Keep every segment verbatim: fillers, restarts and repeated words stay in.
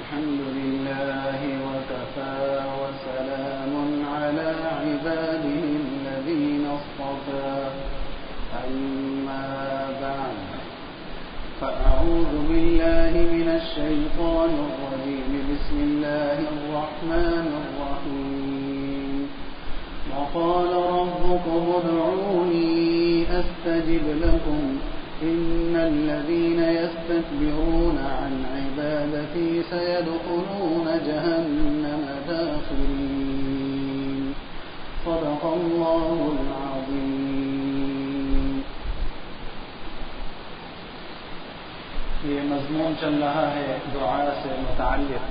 الحمد لله وكفى وسلام على عباده الذين اصطفى أما بعد فأعوذ بالله من الشيطان الرجيم بسم الله الرحمن الرحيم وقال ربكم ادعوني أستجب لكم إن الذين يستكبرون عن عبادتي سيدخلون جهنم داخرين صدق الله العظيم. یہ مضمون چل رہا ہے دعا سے متعلق.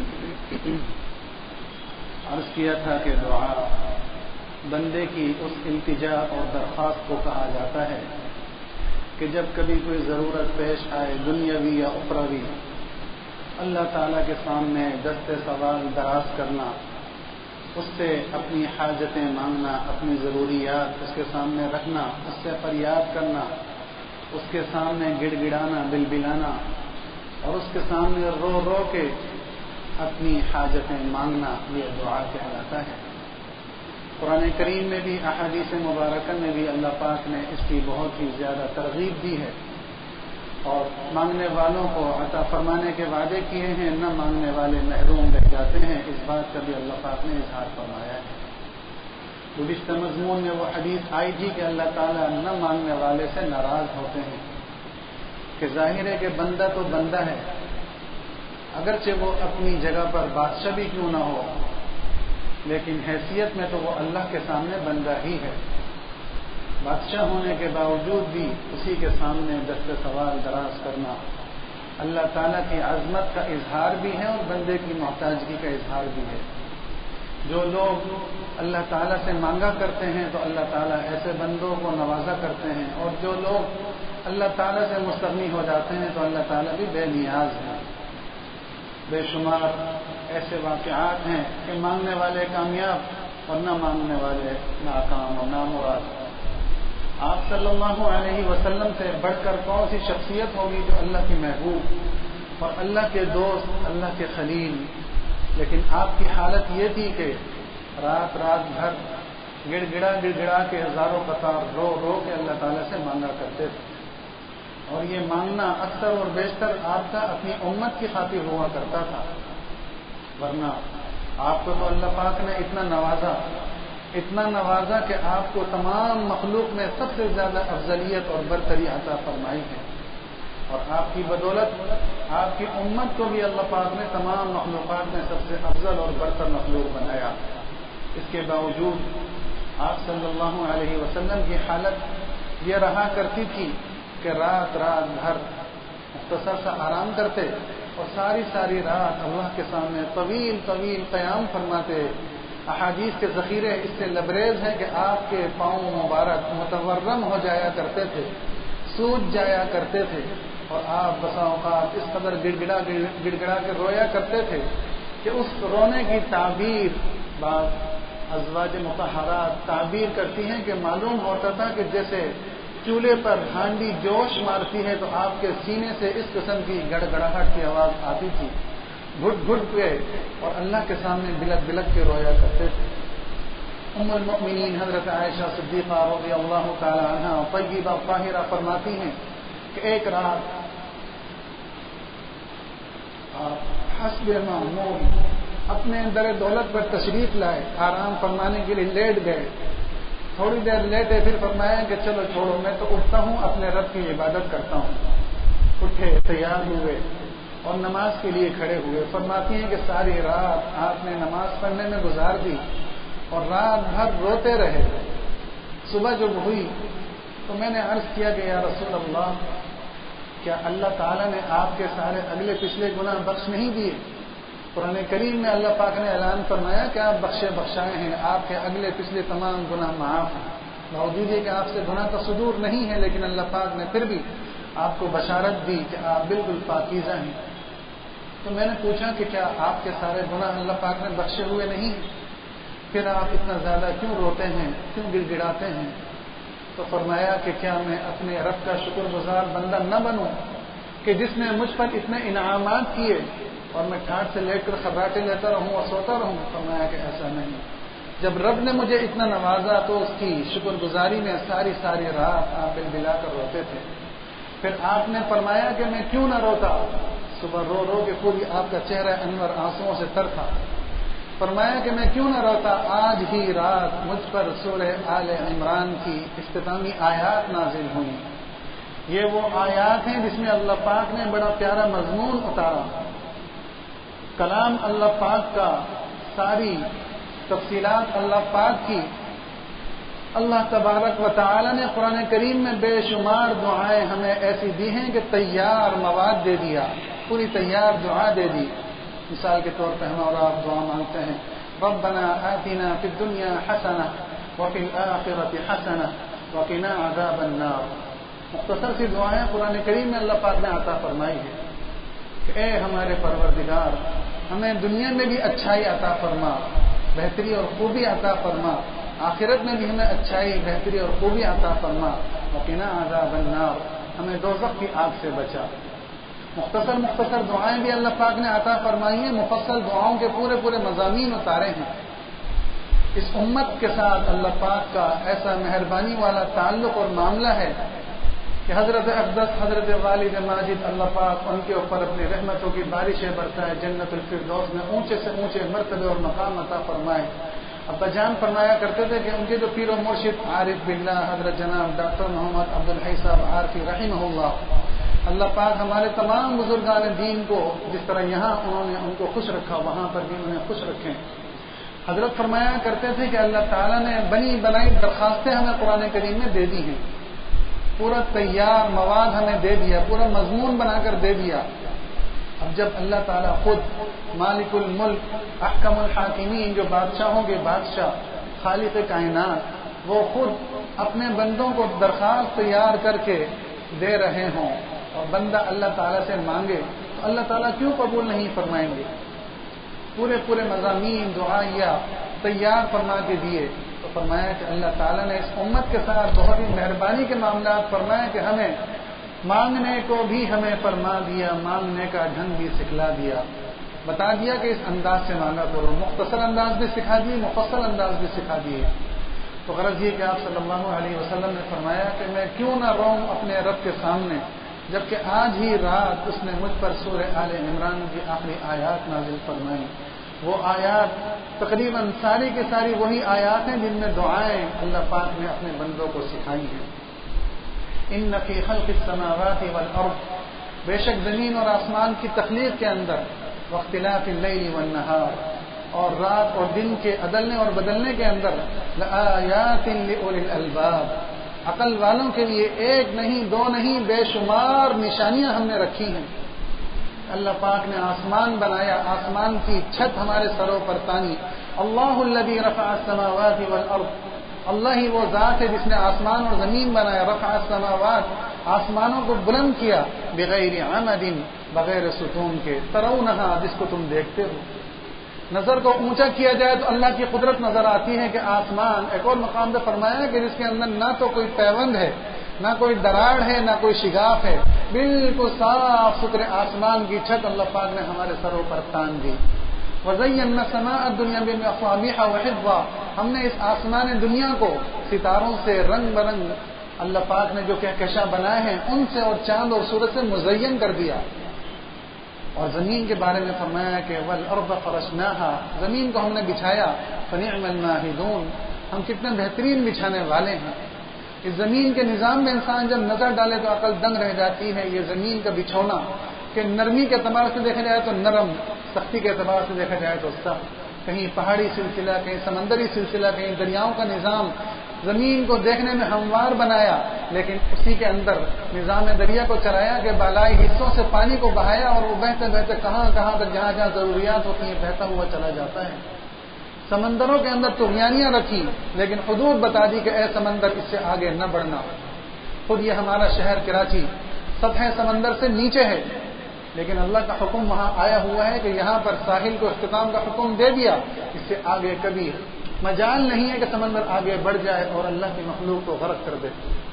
عرض کیا تھا کہ دعا بندے کی اس التجا اور درخواست کو کہا جاتا ہے کہ جب کبھی کوئی ضرورت پیش آئے دنیاوی یا اخروی، اللہ تعالیٰ کے سامنے دست سوال دراز کرنا، اس سے اپنی حاجتیں مانگنا، اپنی ضروریات اس کے سامنے رکھنا، اس سے فریاد کرنا، اس کے سامنے گڑ گڑانا، بلبلانا اور اس کے سامنے رو رو کے اپنی حاجتیں مانگنا، یہ دعا کہلاتا ہے. قرآن کریم میں بھی احادیث مبارکہ میں بھی اللہ پاک نے اس کی بہت ہی زیادہ ترغیب دی ہے اور مانگنے والوں کو عطا فرمانے کے وعدے کیے ہیں. نہ مانگنے والے محروم رہ جاتے ہیں، اس بات کا بھی اللہ پاک نے اظہار فرمایا ہے. گزشتہ مضمون میں وہ حدیث آئی تھی کہ اللہ تعالیٰ نہ مانگنے والے سے ناراض ہوتے ہیں کہ ظاہر ہے کہ بندہ تو بندہ ہے، اگرچہ وہ اپنی جگہ پر بادشاہ بھی کیوں نہ ہو، لیکن حیثیت میں تو وہ اللہ کے سامنے بندہ ہی ہے. بادشاہ ہونے کے باوجود بھی اسی کے سامنے دست سوال دراز کرنا اللہ تعالیٰ کی عظمت کا اظہار بھی ہے اور بندے کی محتاجگی کا اظہار بھی ہے. جو لوگ اللہ تعالیٰ سے مانگا کرتے ہیں تو اللہ تعالیٰ ایسے بندوں کو نوازا کرتے ہیں، اور جو لوگ اللہ تعالیٰ سے مستغنی ہو جاتے ہیں تو اللہ تعالیٰ بھی بے نیاز ہے. بے شمار ایسے واقعات ہیں کہ مانگنے والے کامیاب اور نہ مانگنے والے ناکام اور نامراد. آپ صلی اللہ علیہ وسلم سے بڑھ کر کون سی شخصیت ہوگی جو اللہ کی محبوب اور اللہ کے دوست، اللہ کے خلیل، لیکن آپ کی حالت یہ تھی کہ رات رات بھر گڑ گڑا گڑ گڑا کے ہزاروں قطار رو رو کے اللہ تعالیٰ سے مانگا کرتے تھے. اور یہ مانگنا اکثر اور بیشتر آپ کا اپنی امت کی خاطر ہوا کرتا تھا، ورنہ آپ کو تو اللہ پاک نے اتنا نوازا اتنا نوازا کہ آپ کو تمام مخلوق میں سب سے زیادہ افضلیت اور برتری عطا فرمائی ہے. اور آپ کی بدولت آپ کی امت کو بھی اللہ پاک نے تمام مخلوقات میں سب سے افضل اور برتر مخلوق بنایا. اس کے باوجود آپ صلی اللہ علیہ وسلم کی حالت یہ رہا کرتی تھی کہ رات رات بھر مختصر سا آرام کرتے اور ساری ساری رات اللہ کے سامنے طویل طویل قیام فرماتے. احادیث کے ذخیرے اس سے لبریز ہیں کہ آپ کے پاؤں مبارک متورم ہو جایا کرتے تھے، سوج جایا کرتے تھے، اور آپ بسا اوقات اس قدر گڑ گڑا گڑ گڑا کے رویا کرتے تھے کہ اس رونے کی تعبیر بعض ازواج مطہرات تعبیر کرتی ہیں کہ معلوم ہوتا تھا کہ جیسے چولہے پر ہانڈی جوش مارتی ہے تو آپ کے سینے سے اس قسم کی گڑ گڑاہٹ کی آواز آتی تھی. گھٹ گھٹ کے اور اللہ کے سامنے بلک بلک کے رویا کرتے تھے. ام المؤمنین حضرت عائشہ صدیقہ رضی اللہ تعالی عنہا طیبہ طاہرہ فرماتی ہیں کہ ایک رات حسب معمول اپنے در دولت پر تشریف لائے، آرام فرمانے کے لیے لیٹ گئے. تھوڑی دیر لیٹے پھر فرمایا کہ چلو چھوڑو، میں تو اٹھتا ہوں اپنے رب کی عبادت کرتا ہوں. اٹھے، تیار ہوئے اور نماز کے لیے کھڑے ہوئے. فرماتی ہیں کہ ساری رات آپ نے نماز پڑھنے میں گزار دی اور رات بھر روتے رہے. صبح جب ہوئی تو میں نے عرض کیا کہ یا رسول اللہ، کیا اللہ تعالیٰ نے آپ کے سارے اگلے پچھلے گناہ بخش نہیں دیے؟ قرآن کریم میں اللہ پاک نے اعلان فرمایا کہ آپ بخشے بخشائے ہیں، آپ کے اگلے پچھلے تمام گناہ معاف ہیں. باوجود یہ کہ آپ سے گناہ کا صدور نہیں ہے، لیکن اللہ پاک نے پھر بھی آپ کو بشارت دی کہ آپ بالکل پاکیزہ ہیں. تو میں نے پوچھا کہ کیا آپ کے سارے گناہ اللہ پاک نے بخشے ہوئے نہیں؟ پھر آپ اتنا زیادہ کیوں روتے ہیں، کیوں گڑ گڑاتے ہیں؟ تو فرمایا کہ کیا میں اپنے رب کا شکر گزار بندہ نہ بنوں کہ جس نے مجھ پر اتنے انعامات کیے اور میں ٹھاٹ سے لیٹ کر خراٹے لیتا رہوں اور سوتا رہوں؟ فرمایا کہ ایسا نہیں. جب رب نے مجھے اتنا نوازا تو اس کی شکر گزاری میں ساری ساری رات آپ بل بلا کر روتے تھے. پھر آپ نے فرمایا کہ میں کیوں نہ روتا. صبح رو رو کے پوری آپ کا چہرہ انور آنسوؤں سے تر تھا. فرمایا کہ میں کیوں نہ روتا. آج ہی رات مجھ پر سورہ آل عمران کی اختتامی آیات نازل ہوئی. یہ وہ آیات ہیں جس میں اللہ پاک نے بڑا پیارا مضمون اتارا. کلام اللہ پاک کا، ساری تفصیلات اللہ پاک کی. اللہ تبارک و تعالی نے قرآن کریم میں بے شمار دعائیں ہمیں ایسی دی ہیں کہ تیار مواد دے دیا، پوری تیار دعا دے دی. مثال کے طور پہ ہم اور آپ دعا مانگتے ہیں ربنا آتنا فی الدنیا حسنہ وفی الآخرۃ حسنہ وقنا عذاب النار. مختصر سی دعائیں قرآن کریم میں اللہ پاک نے عطا فرمائی ہے کہ اے ہمارے پروردگار، ہمیں دنیا میں بھی اچھائی عطا فرما، بہتری اور خوبی عطا فرما، آخرت میں بھی ہمیں اچھائی، بہتری اور خوبی عطا فرما، وقنا عذاب النار، ہمیں دوزخ کی آگ سے بچا. مختصر مختصر دعائیں بھی اللہ پاک نے عطا فرمائی ہیں. مفصل دعاؤں کے پورے پورے مضامین اتارے ہیں. اس امت کے ساتھ اللہ پاک کا ایسا مہربانی والا تعلق اور معاملہ ہے کہ حضرت اقدس حضرت والد ماجد اللہ پاک ان کے اوپر اپنی رحمتوں کی بارشیں برسائے، جنت الفردوس میں اونچے سے اونچے مرتبے اور مقام عطا فرمائے. ابا جان فرمایا کرتے تھے کہ ان کے جو پیر و مرشد عارف باللہ حضرت جناب ڈاکٹر محمد عبدالحی صاحب عارفی رحمہ اللہ، اللہ پاک ہمارے تمام بزرگان دین کو جس طرح یہاں انہوں نے ان کو خوش رکھا وہاں پر بھی انہیں خوش رکھیں. حضرت فرمایا کرتے تھے کہ اللہ تعالیٰ نے بنی بنائی درخواستیں ہمیں قرآن کریم میں دے دی ہیں، پورا تیار مواد ہمیں دے دیا، پورا مضمون بنا کر دے دیا. اب جب اللہ تعالیٰ خود مالک الملک احکم الحاکمین، جو بادشاہوں کے بادشاہ، خالق کائنات، وہ خود اپنے بندوں کو درخواست تیار کر کے دے رہے ہوں اور بندہ اللہ تعالیٰ سے مانگے تو اللہ تعالیٰ کیوں قبول نہیں فرمائیں گے؟ پورے پورے مضامین دعائیہ تیار فرما کے دیے. تو فرمایا کہ اللہ تعالیٰ نے اس امت کے ساتھ بہت ہی مہربانی کے معاملات فرمائے کہ ہمیں مانگنے کو بھی ہمیں فرما دیا، مانگنے کا ڈھنگ بھی سکھلا دیا، بتا دیا کہ اس انداز سے مانگا کرو. مختصر انداز بھی سکھا دیے، مفصل انداز بھی سکھا دیے. تو غرض یہ کہ آپ صلی اللہ علیہ وسلم نے فرمایا کہ میں کیوں نہ روؤں اپنے رب کے سامنے، جبکہ آج ہی رات اس نے مجھ پر سورہ آل عمران کی آخری آیات نازل فرمائی. وہ آیات تقریباً ساری کی ساری وہی آیات ہیں جن میں دعائیں اللہ پاک نے اپنے بندوں کو سکھائی ہیں. ان فی خلق السماوات والارض، بے شک زمین اور آسمان کی تخلیق کے اندر، واختلاف اللیل والنہار، اور رات اور دن کے عدلنے اور بدلنے کے اندر، لآیات لأولی الالباب، عقل والوں کے لیے ایک نہیں دو نہیں بے شمار نشانیاں ہم نے رکھی ہیں. اللہ پاک نے آسمان بنایا، آسمان کی چھت ہمارے سروں پر تانی. اللہ الذی رفع السماوات والارض، اللہ ہی وہ ذات ہے جس نے آسمان اور زمین بنایا. رفع السماوات، آسمانوں کو بلند کیا، بغیر عمد، بغیر ستون کے، ترونہا، جس کو تم دیکھتے ہو. نظر کو اونچا کیا جائے تو اللہ کی قدرت نظر آتی ہے کہ آسمان، ایک اور مقام پہ فرمایا ہے کہ جس کے اندر نہ تو کوئی پیوند ہے، نہ کوئی دراڑ ہے، نہ کوئی شگاف ہے، بالکل صاف ستھرے آسمان کی چھت اللہ پاک نے ہمارے سروں پر تان دی. وَزَيَّنَّا السَّمَاءَ الدُّنْيَا بِمَصَابِيحَ وَحِفْظًا، ہم نے اس آسمان دنیا کو ستاروں سے رنگ برنگ اللہ پاک نے جو کہکشاں بنائے ہیں ان سے اور چاند اور سورج سے مزین کر دیا. اور زمین کے بارے میں فرمایا کہ وَالْأَرْضَ فَرَشْنَاهَا، زمین کو ہم نے بچھایا، فَنِعْمَ الْمَاهِدُونَ، ہم کتنے بہترین بچھانے والے ہیں. اس زمین کے نظام میں انسان جب نظر ڈالے تو عقل دنگ رہ جاتی ہے. یہ زمین کا بچھونا کہ نرمی کے اعتبار سے دیکھا جائے تو نرم، سختی کے اعتبار سے دیکھا جائے تو سخت، کہیں پہاڑی سلسلہ، کہیں سمندری سلسلہ، کہیں دریاؤں کا نظام، زمین کو دیکھنے میں ہموار بنایا، لیکن اسی کے اندر نظام دریا کو چلایا کہ بالائی حصوں سے پانی کو بہایا اور وہ بہتے بہتے کہاں کہاں تک جہاں جہاں ضروریات ہوتی ہیں بہتا ہوا چلا جاتا ہے. سمندروں کے اندر طغیانیاں رکھی لیکن حدود بتا دی کہ اے سمندر اس سے آگے نہ بڑھنا. خود یہ ہمارا شہر کراچی سطح سمندر سے نیچے ہے، لیکن اللہ کا حکم وہاں آیا ہوا ہے کہ یہاں پر ساحل کو اختتام کا حکم دے دیا، اس سے آگے کبھی مجال نہیں ہے کہ سمندر آگے بڑھ جائے اور اللہ کی مخلوق کو غرق کر دے.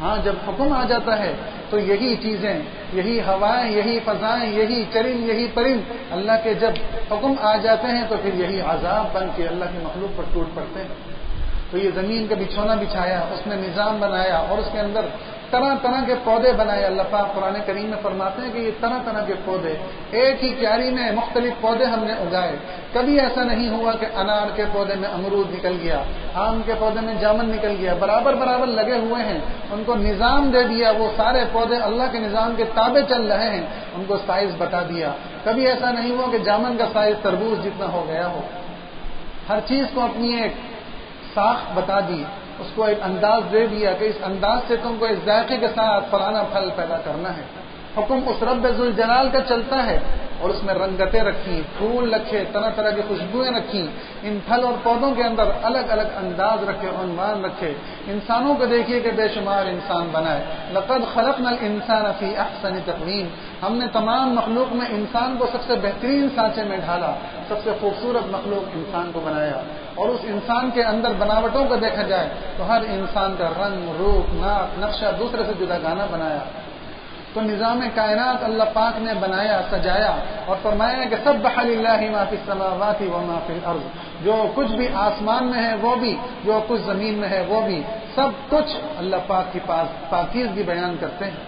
ہاں جب حکم آ جاتا ہے تو یہی چیزیں، یہی ہوائیں، یہی فضائیں، یہی چرند، یہی پرند اللہ کے جب حکم آ جاتے ہیں تو پھر یہی عذاب بن کے اللہ کی مخلوق پر ٹوٹ پڑتے ہیں۔ تو یہ زمین کا بچھونا بچھایا، اس میں نظام بنایا اور اس کے اندر طرح طرح کے پودے بنائے۔ اللہ پاک قرآن کریم میں فرماتے ہیں کہ یہ طرح طرح کے پودے، ایک ہی کیاری میں مختلف پودے ہم نے اگائے۔ کبھی ایسا نہیں ہوا کہ انار کے پودے میں امرود نکل گیا، آم کے پودے میں جامن نکل گیا، برابر برابر لگے ہوئے ہیں۔ ان کو نظام دے دیا، وہ سارے پودے اللہ کے نظام کے تابع چل رہے ہیں، ان کو سائز بتا دیا۔ کبھی ایسا نہیں ہوا کہ جامن کا سائز تربوز جتنا ہو گیا ہو۔ ہر چیز کو اپنی ایک ساخت بتا دی، اس کو ایک انداز دے دیا کہ اس انداز سے تم کو اس ذائقے کے ساتھ فلانا پھل پیدا کرنا ہے۔ حکم اس رب ذوالجلال کا چلتا ہے اور اس میں رنگتیں رکھی، پھول رکھے، طرح طرح کی خوشبوئیں رکھی، ان پھل اور پودوں کے اندر الگ الگ انداز رکھے، عنوان رکھے۔ انسانوں کو دیکھیے کہ بے شمار انسان بنائے۔ لقد خلقنا الانسان فی احسن تقویم، ہم نے تمام مخلوق میں انسان کو سب سے بہترین سانچے میں ڈھالا، سب سے خوبصورت مخلوق انسان کو بنایا۔ اور اس انسان کے اندر بناوٹوں کو دیکھا جائے تو ہر انسان کا رنگ، روپ، ناک، نقشہ دوسرے سے جدا گانا بنایا۔ تو نظام کائنات اللہ پاک نے بنایا، سجایا اور فرمایا کہ سبح للہ ما فی السماوات وما فی الارض، جو کچھ بھی آسمان میں ہے وہ بھی، جو کچھ زمین میں ہے وہ بھی، سب کچھ اللہ پاک کی پاس پاکیزگی بیان کرتے ہیں۔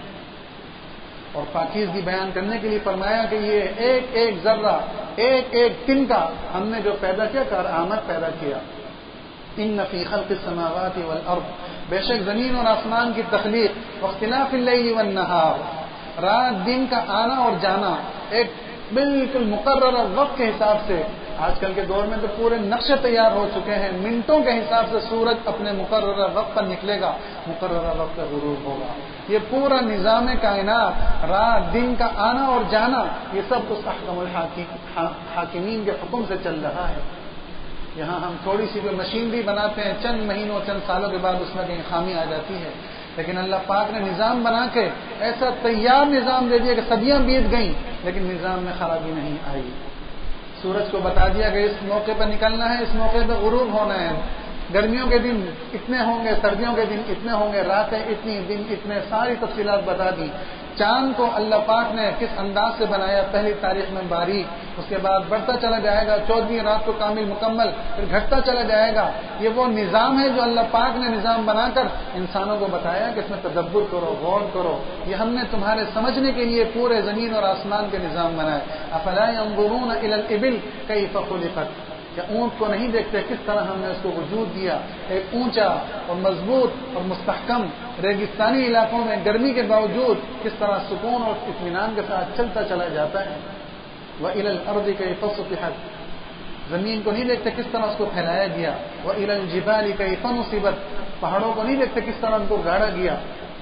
اور پاکیزگی بیان کرنے کے لیے فرمایا کہ یہ ایک ایک ذرہ، ایک ایک تن کا ہم نے جو پیدا کیا، کارآمد پیدا کیا۔ ان فی خلق السماوات والارض، بے شک زمین اور آسمان کی تخلیق، واختلاف اللیل والنہار، رات دن کا آنا اور جانا ایک بالکل مقررہ وقت کے حساب سے۔ آج کل کے دور میں تو پورے نقشے تیار ہو چکے ہیں، منٹوں کے حساب سے سورج اپنے مقررہ وقت پر نکلے گا، مقررہ وقت پر غروب ہوگا۔ یہ پورا نظام کائنات، رات دن کا آنا اور جانا، یہ سب اس احکم الحاکمین کے حکم سے چل رہا ہے۔ یہاں ہم تھوڑی سی کوئی مشینری بناتے ہیں، چند مہینوں چند سالوں کے بعد اس میں کہیں خامی آ جاتی ہے، لیکن اللہ پاک نے نظام بنا کے ایسا تیار نظام دے دیا کہ صدیاں بیت گئیں لیکن نظام میں خرابی نہیں آئی۔ سورج کو بتا دیا کہ اس موقع پر نکلنا ہے، اس موقع پہ غروب ہونا ہے، گرمیوں کے دن اتنے ہوں گے، سردیوں کے دن اتنے ہوں گے، راتیں اتنی، دن اتنے، ساری تفصیلات بتا دی۔ چاند کو اللہ پاک نے کس انداز سے بنایا، پہلی تاریخ میں باریک، اس کے بعد بڑھتا چلا جائے گا، چودہویں رات کو کامل مکمل، پھر گھٹتا چلا جائے گا۔ یہ وہ نظام ہے جو اللہ پاک نے نظام بنا کر انسانوں کو بتایا کہ اس میں تدبر کرو، غور کرو، یہ ہم نے تمہارے سمجھنے کے لیے پورے زمین اور آسمان کے نظام بنائے۔ افلا ينظرون الى الابل كيف خلقت، کہ اونٹ کو نہیں دیکھتے کس طرح ہم نے اس کو وجود دیا، ایک اونچا اور مضبوط اور مستحکم، ریگستانی علاقوں میں گرمی کے باوجود کس طرح سکون اور اطمینان کے ساتھ چلتا چلا جاتا ہے۔ وَإِلَى الْأَرْضِ كَيْفَ سُطِحَتْ، زمین کو نہیں دیکھتے کس طرح اس کو پھیلایا گیا۔ وَإِلَى الْجِبَالِ كَيْفَ نُصِبَتْ، پہاڑوں کو نہیں دیکھتے کس طرح ان کو گاڑا گیا۔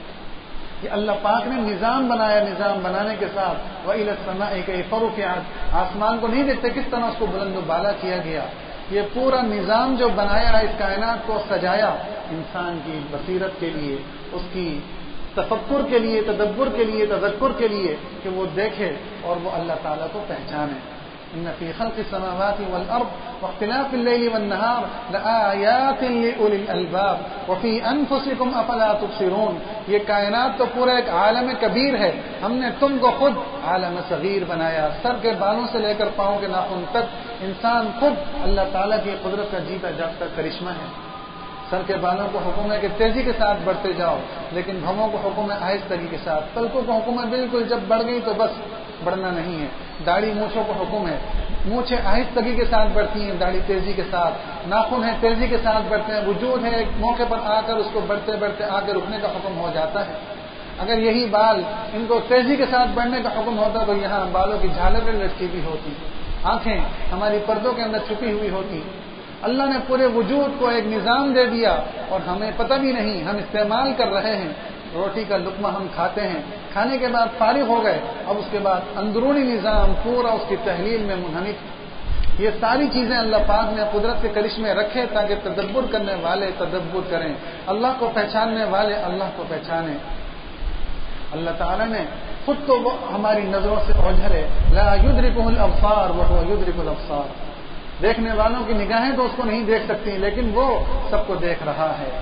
یہ اللہ پاک نے نظام بنایا، نظام بنانے کے ساتھ وَإِلَى السَّمَاءِ كَيْفَ رُفِعَتْ، آسمان کو نہیں دیکھتے کس طرح اس کو بلند و بالا کیا گیا۔ یہ پورا نظام جو بنایا، اس کائنات کو سجایا انسان کی بصیرت کے لیے، اس کی تفکر کے لیے، تدبر کے لیے، تذکر کے لیے، کہ وہ دیکھے اور وہ اللہ تعالیٰ کو پہچانے۔ ان فی خلق السماوات والارض واختلاف الليل والنهار لآیات لأولی الالباب وفی انفسکم افلا تبصرون، یہ کائنات تو پورا ایک عالم کبیر ہے، ہم نے تم کو خود عالم صغیر بنایا، سر کے بالوں سے لے کر پاؤں کے ناخن تک انسان خود اللہ تعالیٰ کی قدرت کا جیتا جاگتا کرشمہ ہے۔ سر کے بالوں کو حکم ہے کہ تیزی کے ساتھ بڑھتے جاؤ، لیکن بھووں کو حکم ہے آہستگی کے ساتھ، پلکوں کو حکم ہے بالکل جب بڑھ گئی تو بس بڑھنا نہیں ہے، داڑھی مونچھوں کو حکم ہے، مونچھیں آہستگی کے ساتھ بڑھتی ہیں، داڑھی تیزی کے ساتھ، ناخن ہے تیزی کے ساتھ بڑھتے ہیں، وجود ہے ایک موقع پر آ کر اس کو بڑھتے بڑھتے آ کر رکنے کا حکم ہو جاتا ہے۔ اگر یہی بال ان کو تیزی کے ساتھ بڑھنے کا حکم ہوتا تو یہاں بالوں کی جھالریں لٹکی بھی ہوتی، آنکھیں ہماری پردوں کے اندر چھپی ہوئی ہوتی۔ اللہ نے پورے وجود کو ایک نظام دے دیا اور ہمیں پتہ بھی نہیں، ہم استعمال کر رہے ہیں۔ روٹی کا لقمہ ہم کھاتے ہیں، کھانے کے بعد فارغ ہو گئے، اب اس کے بعد اندرونی نظام پورا اس کی تحلیل میں منہمک۔ یہ ساری چیزیں اللہ پاک نے قدرت کے کرشمے رکھے تاکہ تدبر کرنے والے تدبر کریں، اللہ کو پہچاننے والے اللہ کو پہچانیں۔ اللہ تعالیٰ نے خود تو وہ ہماری نظروں سے اوجھل ہے، لا یدرکہ الابصار وہو یدرک الابصار، دیکھنے والوں کی نگاہیں تو اس کو نہیں دیکھ سکتی لیکن وہ سب کو دیکھ رہا ہے۔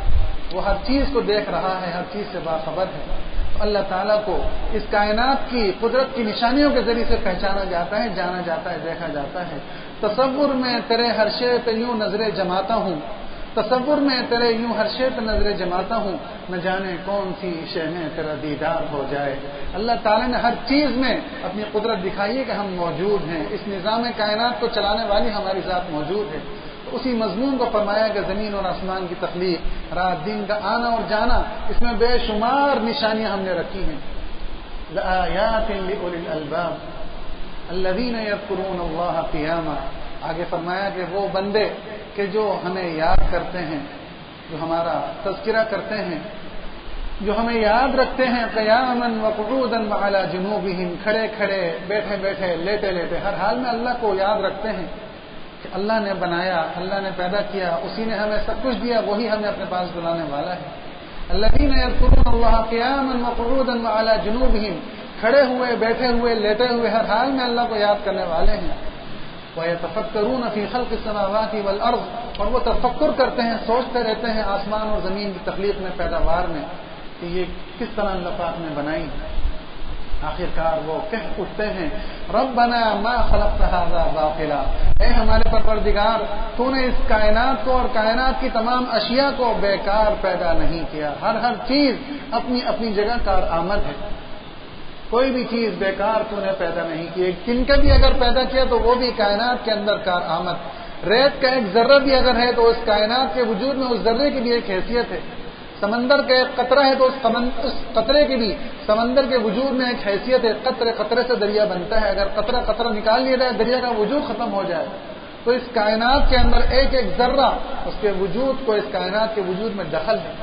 وہ ہر چیز کو دیکھ رہا ہے، ہر چیز سے باخبر ہے. تو اللہ تعالیٰ کو اس کائنات کی قدرت کی نشانیوں کے ذریعے سے پہچانا جاتا ہے، جانا جاتا ہے، دیکھا جاتا ہے. تصور میں تیرے ہر شے پہ یوں نظریں جماتا ہوں، تصور میں تیرے یوں ہر شے پہ نظریں جماتا ہوں، نہ جانے کون سی شے میں تیرا دیدار ہو جائے. اللہ تعالیٰ نے ہر چیز میں اپنی قدرت دکھائی ہے کہ ہم موجود ہیں، اس نظام کائنات کو چلانے والی ہماری ذات موجود ہے. تو اسی مضمون کو فرمایا کہ زمین اور آسمان کی تخلیق، رات دن کا آنا اور جانا، اس میں بے شمار نشانیاں ہم نے رکھی ہیں. لآیات لأولی الالباب الذین یذکرون اللہ قیاما. آگے فرمایا کہ وہ بندے کہ جو ہمیں یاد کرتے ہیں، جو ہمارا تذکرہ کرتے ہیں، جو ہمیں یاد رکھتے ہیں، قیاما وقعودا وعلی جنوبہم، کھڑے کھڑے، بیٹھے بیٹھے، لیٹے لیٹے، ہر حال میں اللہ کو یاد رکھتے ہیں کہ اللہ نے بنایا، اللہ نے پیدا کیا، اسی نے ہمیں سب کچھ دیا، وہی ہمیں اپنے پاس بلانے والا ہے. الذین یذکرون اللہ قیاما وقعودا وعلی جنوبہم، کھڑے ہوئے، بیٹھے ہوئے، لیٹے ہوئے، ہر حال میں اللہ کو یاد کرنے والے ہیں. وَيَتَفَكَّرُونَ فِي خَلْقِ السَّمَاوَاتِ وَالْأَرْضِ، اور وہ تفکر کرتے ہیں، سوچتے رہتے ہیں آسمان اور زمین کی تخلیق میں، پیداوار میں، کہ یہ کس طرح اللہ پاک نے بنائی. آخرکار وہ کہہ اٹھتے ہیں ربنا ما خلقت هذا باطلا، اے ہمارے پروردگار تو نے اس کائنات کو اور کائنات کی تمام اشیاء کو بیکار پیدا نہیں کیا. ہر ہر چیز اپنی اپنی جگہ کارآمد ہے، کوئی بھی چیز بیکار تو نے پیدا نہیں کی. کن کا بھی اگر پیدا کیا تو وہ بھی کائنات کے اندر کارآمد. ریت کا ایک ذرہ بھی اگر ہے تو اس کائنات کے وجود میں اس ذرے کی بھی ایک حیثیت ہے. سمندر کا ایک قطرہ ہے تو اس قطرے کی بھی سمندر کے وجود میں ایک حیثیت ہے. قطرے قطرے سے دریا بنتا ہے، اگر قطرہ قطرہ نکال لیا جائے دریا کا وجود ختم ہو جائے. تو اس کائنات کے اندر ایک ایک ذرہ اس کے وجود کو، اس کائنات کے وجود میں دخل ہے.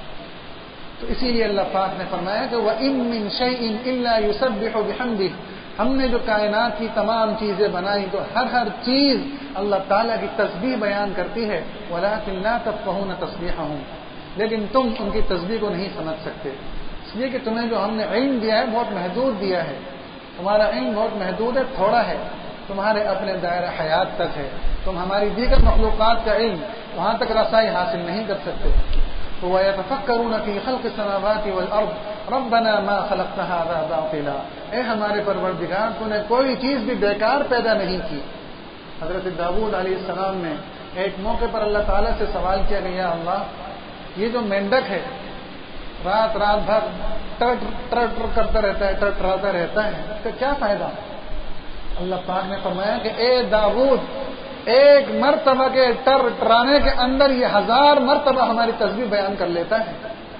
تو اسی لیے اللہ پاک نے فرمایا کہ وَإِن مِّن شَيْءٍ إِلَّا يُسَبِّحُ بِحَمْدِهِ، ہم نے جو کائنات کی تمام چیزیں بنائی تو ہر ہر چیز اللہ تعالیٰ کی تسبیح بیان کرتی ہے. وَلَٰكِن لَّا تَفْقَهُونَ تَسْبِيحَهُمْ، لیکن تم ان کی تسبیح کو نہیں سمجھ سکتے، اس لیے کہ تمہیں جو ہم نے علم دیا ہے بہت محدود دیا ہے. تمہارا علم بہت محدود ہے، تھوڑا ہے، تمہارے اپنے دائرہ حیات تک ہے. تم ہماری دیگر مخلوقات کا علم وہاں تک رسائی حاصل نہیں کر سکتے. وَيَتَفَكَّرُونَ فِي خَلْقِ السَّمَاوَاتِ وَالْأَرْضِ رَبَّنَا مَا خَلَقْتَ هَذَا بَاطِلًا، اے ہمارے پروردگار تو نے کوئی چیز بھی بیکار پیدا نہیں کی. حضرت داؤد علیہ السلام نے ایک موقع پر اللہ تعالیٰ سے سوال کیا کہ یا اللہ، یہ جو مینڈک ہے رات رات بھر ٹر ٹر ٹر کرتا رہتا ہے، ٹرٹراتا رہتا ہے، اس کا کیا فائدہ؟ اللہ پاک نے فرمایا کہ اے داؤد، ایک مرتبہ کے ٹر ٹرانے کے اندر یہ ہزار مرتبہ ہماری تسبیح بیان کر لیتا ہے.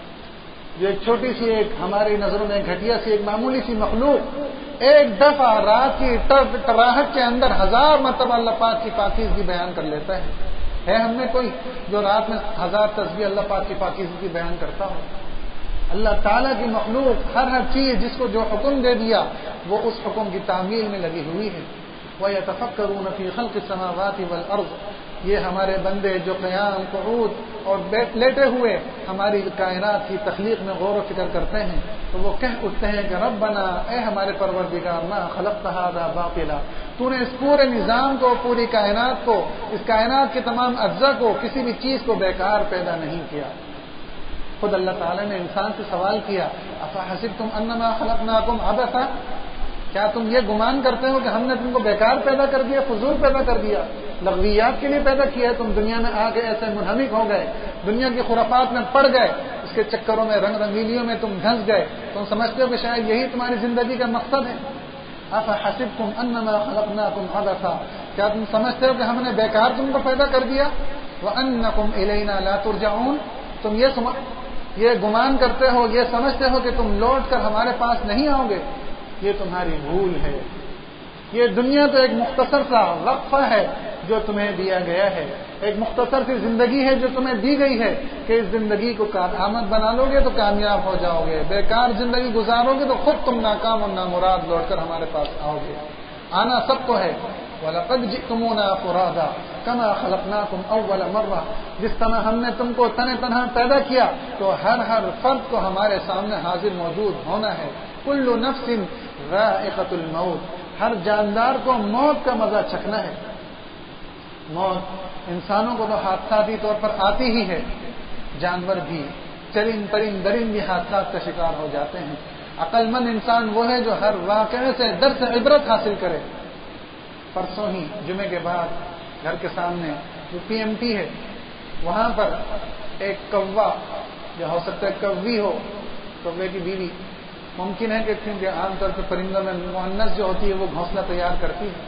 یہ ایک چھوٹی سی، ایک ہماری نظروں میں گھٹیا سی، ایک معمولی سی مخلوق ایک دفعہ رات کی ٹر ٹراہٹ کے اندر ہزار مرتبہ اللہ پاک کی پاکیزگی بیان کر لیتا ہے. ہے ہم میں کوئی جو رات میں ہزار تسبیح اللہ پاک کی پاکیزگی بیان کرتا ہو؟ اللہ تعالیٰ کی مخلوق ہر ہر چیز جس کو جو حکم دے دیا وہ اس حکم کی تعمیل میں لگی ہوئی ہے. وَيَتَفَكَّرُونَ فِي خَلْقِ السَّمَاوَاتِ وَالْأَرْضِ، یہ ہمارے بندے جو قیام، قعود اور لیٹے ہوئے ہماری کائنات کی تخلیق میں غور و فکر کرتے ہیں تو وہ کہہ اٹھتے ہیں کہ ربنا، اے ہمارے پروردگار، ما خلقت هذا باطلا، تو نے اس پورے نظام کو، پوری کائنات کو، اس کائنات کے تمام اجزاء کو، کسی بھی چیز کو بیکار پیدا نہیں کیا. خود اللہ تعالیٰ نے انسان سے سوال کیا افحسبتم انما خلقناکم عبثا، کیا تم یہ گمان کرتے ہو کہ ہم نے تم کو بیکار پیدا کر دیا، فضول پیدا کر دیا، لغویات کے لیے پیدا کیا ہے؟ تم دنیا میں آ کے ایسے منہمک ہو گئے، دنیا کی خرافات میں پڑ گئے، اس کے چکروں میں، رنگ رنگیلیوں میں تم دھنس گئے. تم سمجھتے ہو کہ شاید یہی تمہاری زندگی کا مقصد ہے. افحسبتم انما خلقناکم عبثا، کیا تم سمجھتے ہو کہ ہم نے بیکار تم کو پیدا کر دیا؟ وانکم الینا لا ترجعون، تم یہ سمجھ یہ گمان کرتے ہو، یہ سمجھتے ہو کہ تم لوٹ کر ہمارے پاس نہیں آؤ گے؟ یہ تمہاری بھول ہے. یہ دنیا تو ایک مختصر سا وقفہ ہے جو تمہیں دیا گیا ہے، ایک مختصر سی زندگی ہے جو تمہیں دی گئی ہے کہ اس زندگی کو کارآمد بنا لو گے تو کامیاب ہو جاؤ گے، بیکار زندگی گزارو گے تو خود تم ناکام اور نامراد لوٹ کر ہمارے پاس آؤ گے. آنا سب کو ہے. وَلَقَدْ جِئْتُمُونَا فُرَادَىٰ كَمَا خَلَقْنَاكُمْ أَوَّلَ مَرَّةٍ، جس طرح ہم نے تم کو تن تنہا پیدا کیا تو ہر ہر فرد کو ہمارے سامنے حاضر موجود ہونا ہے. كُلُّ نَفْسٍ ذَائِقَةُ الْمَوْتِ، ہر جاندار کو موت کا مزہ چکھنا ہے. موت انسانوں کو تو حادثاتی طور پر آتی ہی ہے، جانور بھی، چرند پرند درند بھی حادثات کا شکار ہو جاتے ہیں۔ عقل مند انسان وہ ہے جو ہر واقعے سے درس عبرت حاصل کرے۔ پرسوں ہی جمعے کے بعد گھر کے سامنے جو پی ایم ٹی ہے وہاں پر ایک کوا، یا ہو سکتا ہے کوی ہو، کوے کی بیوی، ممکن ہے کہ کیونکہ عام طور پہ پرندوں میں مؤنث جو ہوتی ہے وہ گھونسلہ تیار کرتی ہے،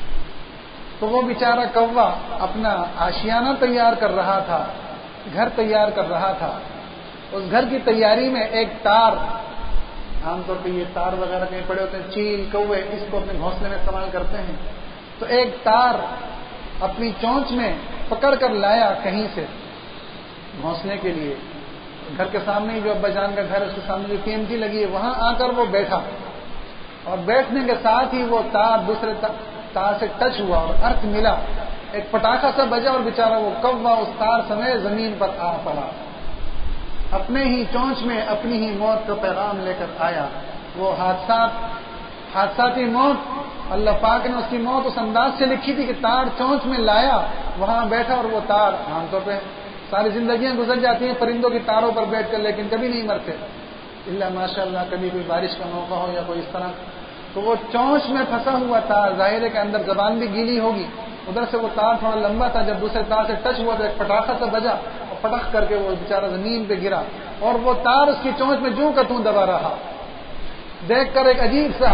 تو وہ بیچارہ کوا اپنا آشیانہ تیار کر رہا تھا، گھر تیار کر رہا تھا۔ اس گھر کی تیاری میں ایک تار، عام طور پہ یہ تار وغیرہ کہیں پڑے ہوتے ہیں، چیل کوے اس کو اپنے گھونسلے میں استعمال کرتے ہیں، تو ایک تار اپنی چونچ میں پکڑ کر لایا کہیں سے گھونسلے کے لیے۔ گھر کے سامنے ہی جو ابا جان کا گھر ہے اس کے سامنے جو پی ایم ٹی لگی ہے وہاں آ کر وہ بیٹھا، اور بیٹھنے کے ساتھ ہی وہ تار دوسرے تار سے ٹچ ہوا اور ارتھ ملا، ایک پٹاخہ سا بجا اور بیچارہ وہ کوا اس تار سمیت زمین پر آ پڑا، اپنے ہی چونچ میں اپنی ہی موت کا پیغام لے کر آیا۔ وہ حادثات حادثاتی موت، اللہ پاک نے اس کی موت اس انداز سے لکھی تھی کہ تار چونچ میں لایا، وہاں بیٹھا، اور وہ تار عام طور پہ ساری زندگیاں گزر جاتی ہیں پرندوں کی تاروں پر بیٹھ کر، لیکن کبھی نہیں مرتے اللہ ماشاء اللہ، کبھی کوئی بارش کا موقع ہو یا کوئی اس طرح، تو وہ چونچ میں پھنسا ہوا تار، ظاہر ہے کہ اندر زبان بھی گیلی ہوگی، ادھر سے وہ تار تھوڑا لمبا تھا، جب دوسرے تار سے ٹچ ہوا تو ایک پٹاخہ سا بجا اور پٹخ کر کے وہ بیچارہ زمین پہ گرا، اور وہ تار اس کی چونچ میں جوں کا توں دبا رہا۔ دیکھ کر ایک عجیب سا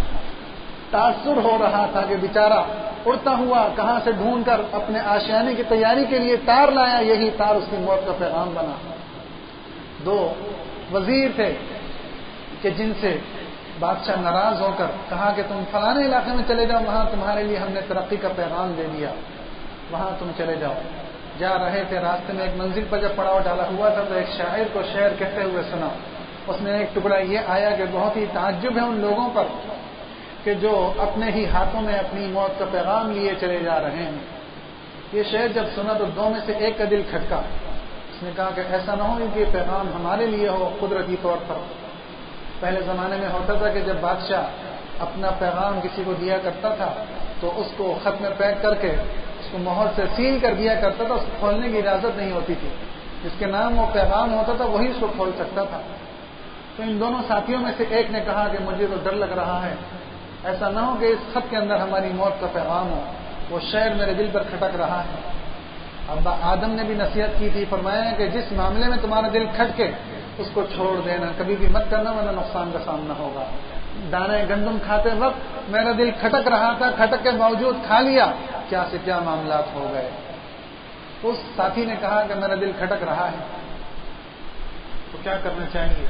تاثر ہو رہا تھا کہ بیچارہ اڑتا ہوا کہاں سے ڈھونڈ کر اپنے آشیانے کی تیاری کے لیے تار لایا، یہی تار اس کی موت کا پیغام بنا۔ دو وزیر تھے کہ جن سے بادشاہ ناراض ہو کر کہا کہ تم فلانے علاقے میں چلے جاؤ، وہاں تمہارے لیے ہم نے ترقی کا پیغام دے دیا، وہاں تم چلے جاؤ۔ جا رہے تھے، راستے میں ایک منزل پر جب پڑاؤ ڈالا ہوا تھا تو ایک شاعر کو شعر کہتے ہوئے سنا، اس میں ایک ٹکڑا یہ آیا کہ بہت ہی تعجب ہے ان لوگوں پر کہ جو اپنے ہی ہاتھوں میں اپنی موت کا پیغام لیے چلے جا رہے ہیں۔ یہ شعر جب سنا تو دو میں سے ایک کا دل کھٹکا، اس نے کہا کہ ایسا نہ ہو کہ یہ پیغام ہمارے لیے ہو قدرتی طور پر۔ پہلے زمانے میں ہوتا تھا کہ جب بادشاہ اپنا پیغام کسی کو دیا کرتا تھا تو اس کو خط میں پیک کر کے اس کو مہر سے سیل کر دیا کرتا تھا، اس کو کھولنے کی اجازت نہیں ہوتی تھی، جس کے نام وہ پیغام ہوتا تھا وہی اس کو کھول سکتا تھا۔ تو ان دونوں ساتھیوں میں سے ایک نے کہا کہ مجھے تو ڈر لگ رہا ہے، ایسا نہ ہو کہ اس خط کے اندر ہماری موت کا پیغام ہو، وہ شعر میرے دل پر کھٹک رہا ہے۔ ابا آدم نے بھی نصیحت کی تھی، فرمایا کہ جس معاملے میں تمہارا دل کھٹکے اس کو چھوڑ دینا، کبھی بھی مت کرنا ورنہ نقصان کا سامنا ہوگا۔ دانے گندم کھاتے وقت میرا دل کھٹک رہا تھا، کھٹک کے باوجود کھا لیا، کیا سے کیا معاملات ہو گئے۔ اس ساتھی نے کہا کہ میرا دل کھٹک رہا ہے تو کیا کرنا چاہیے؟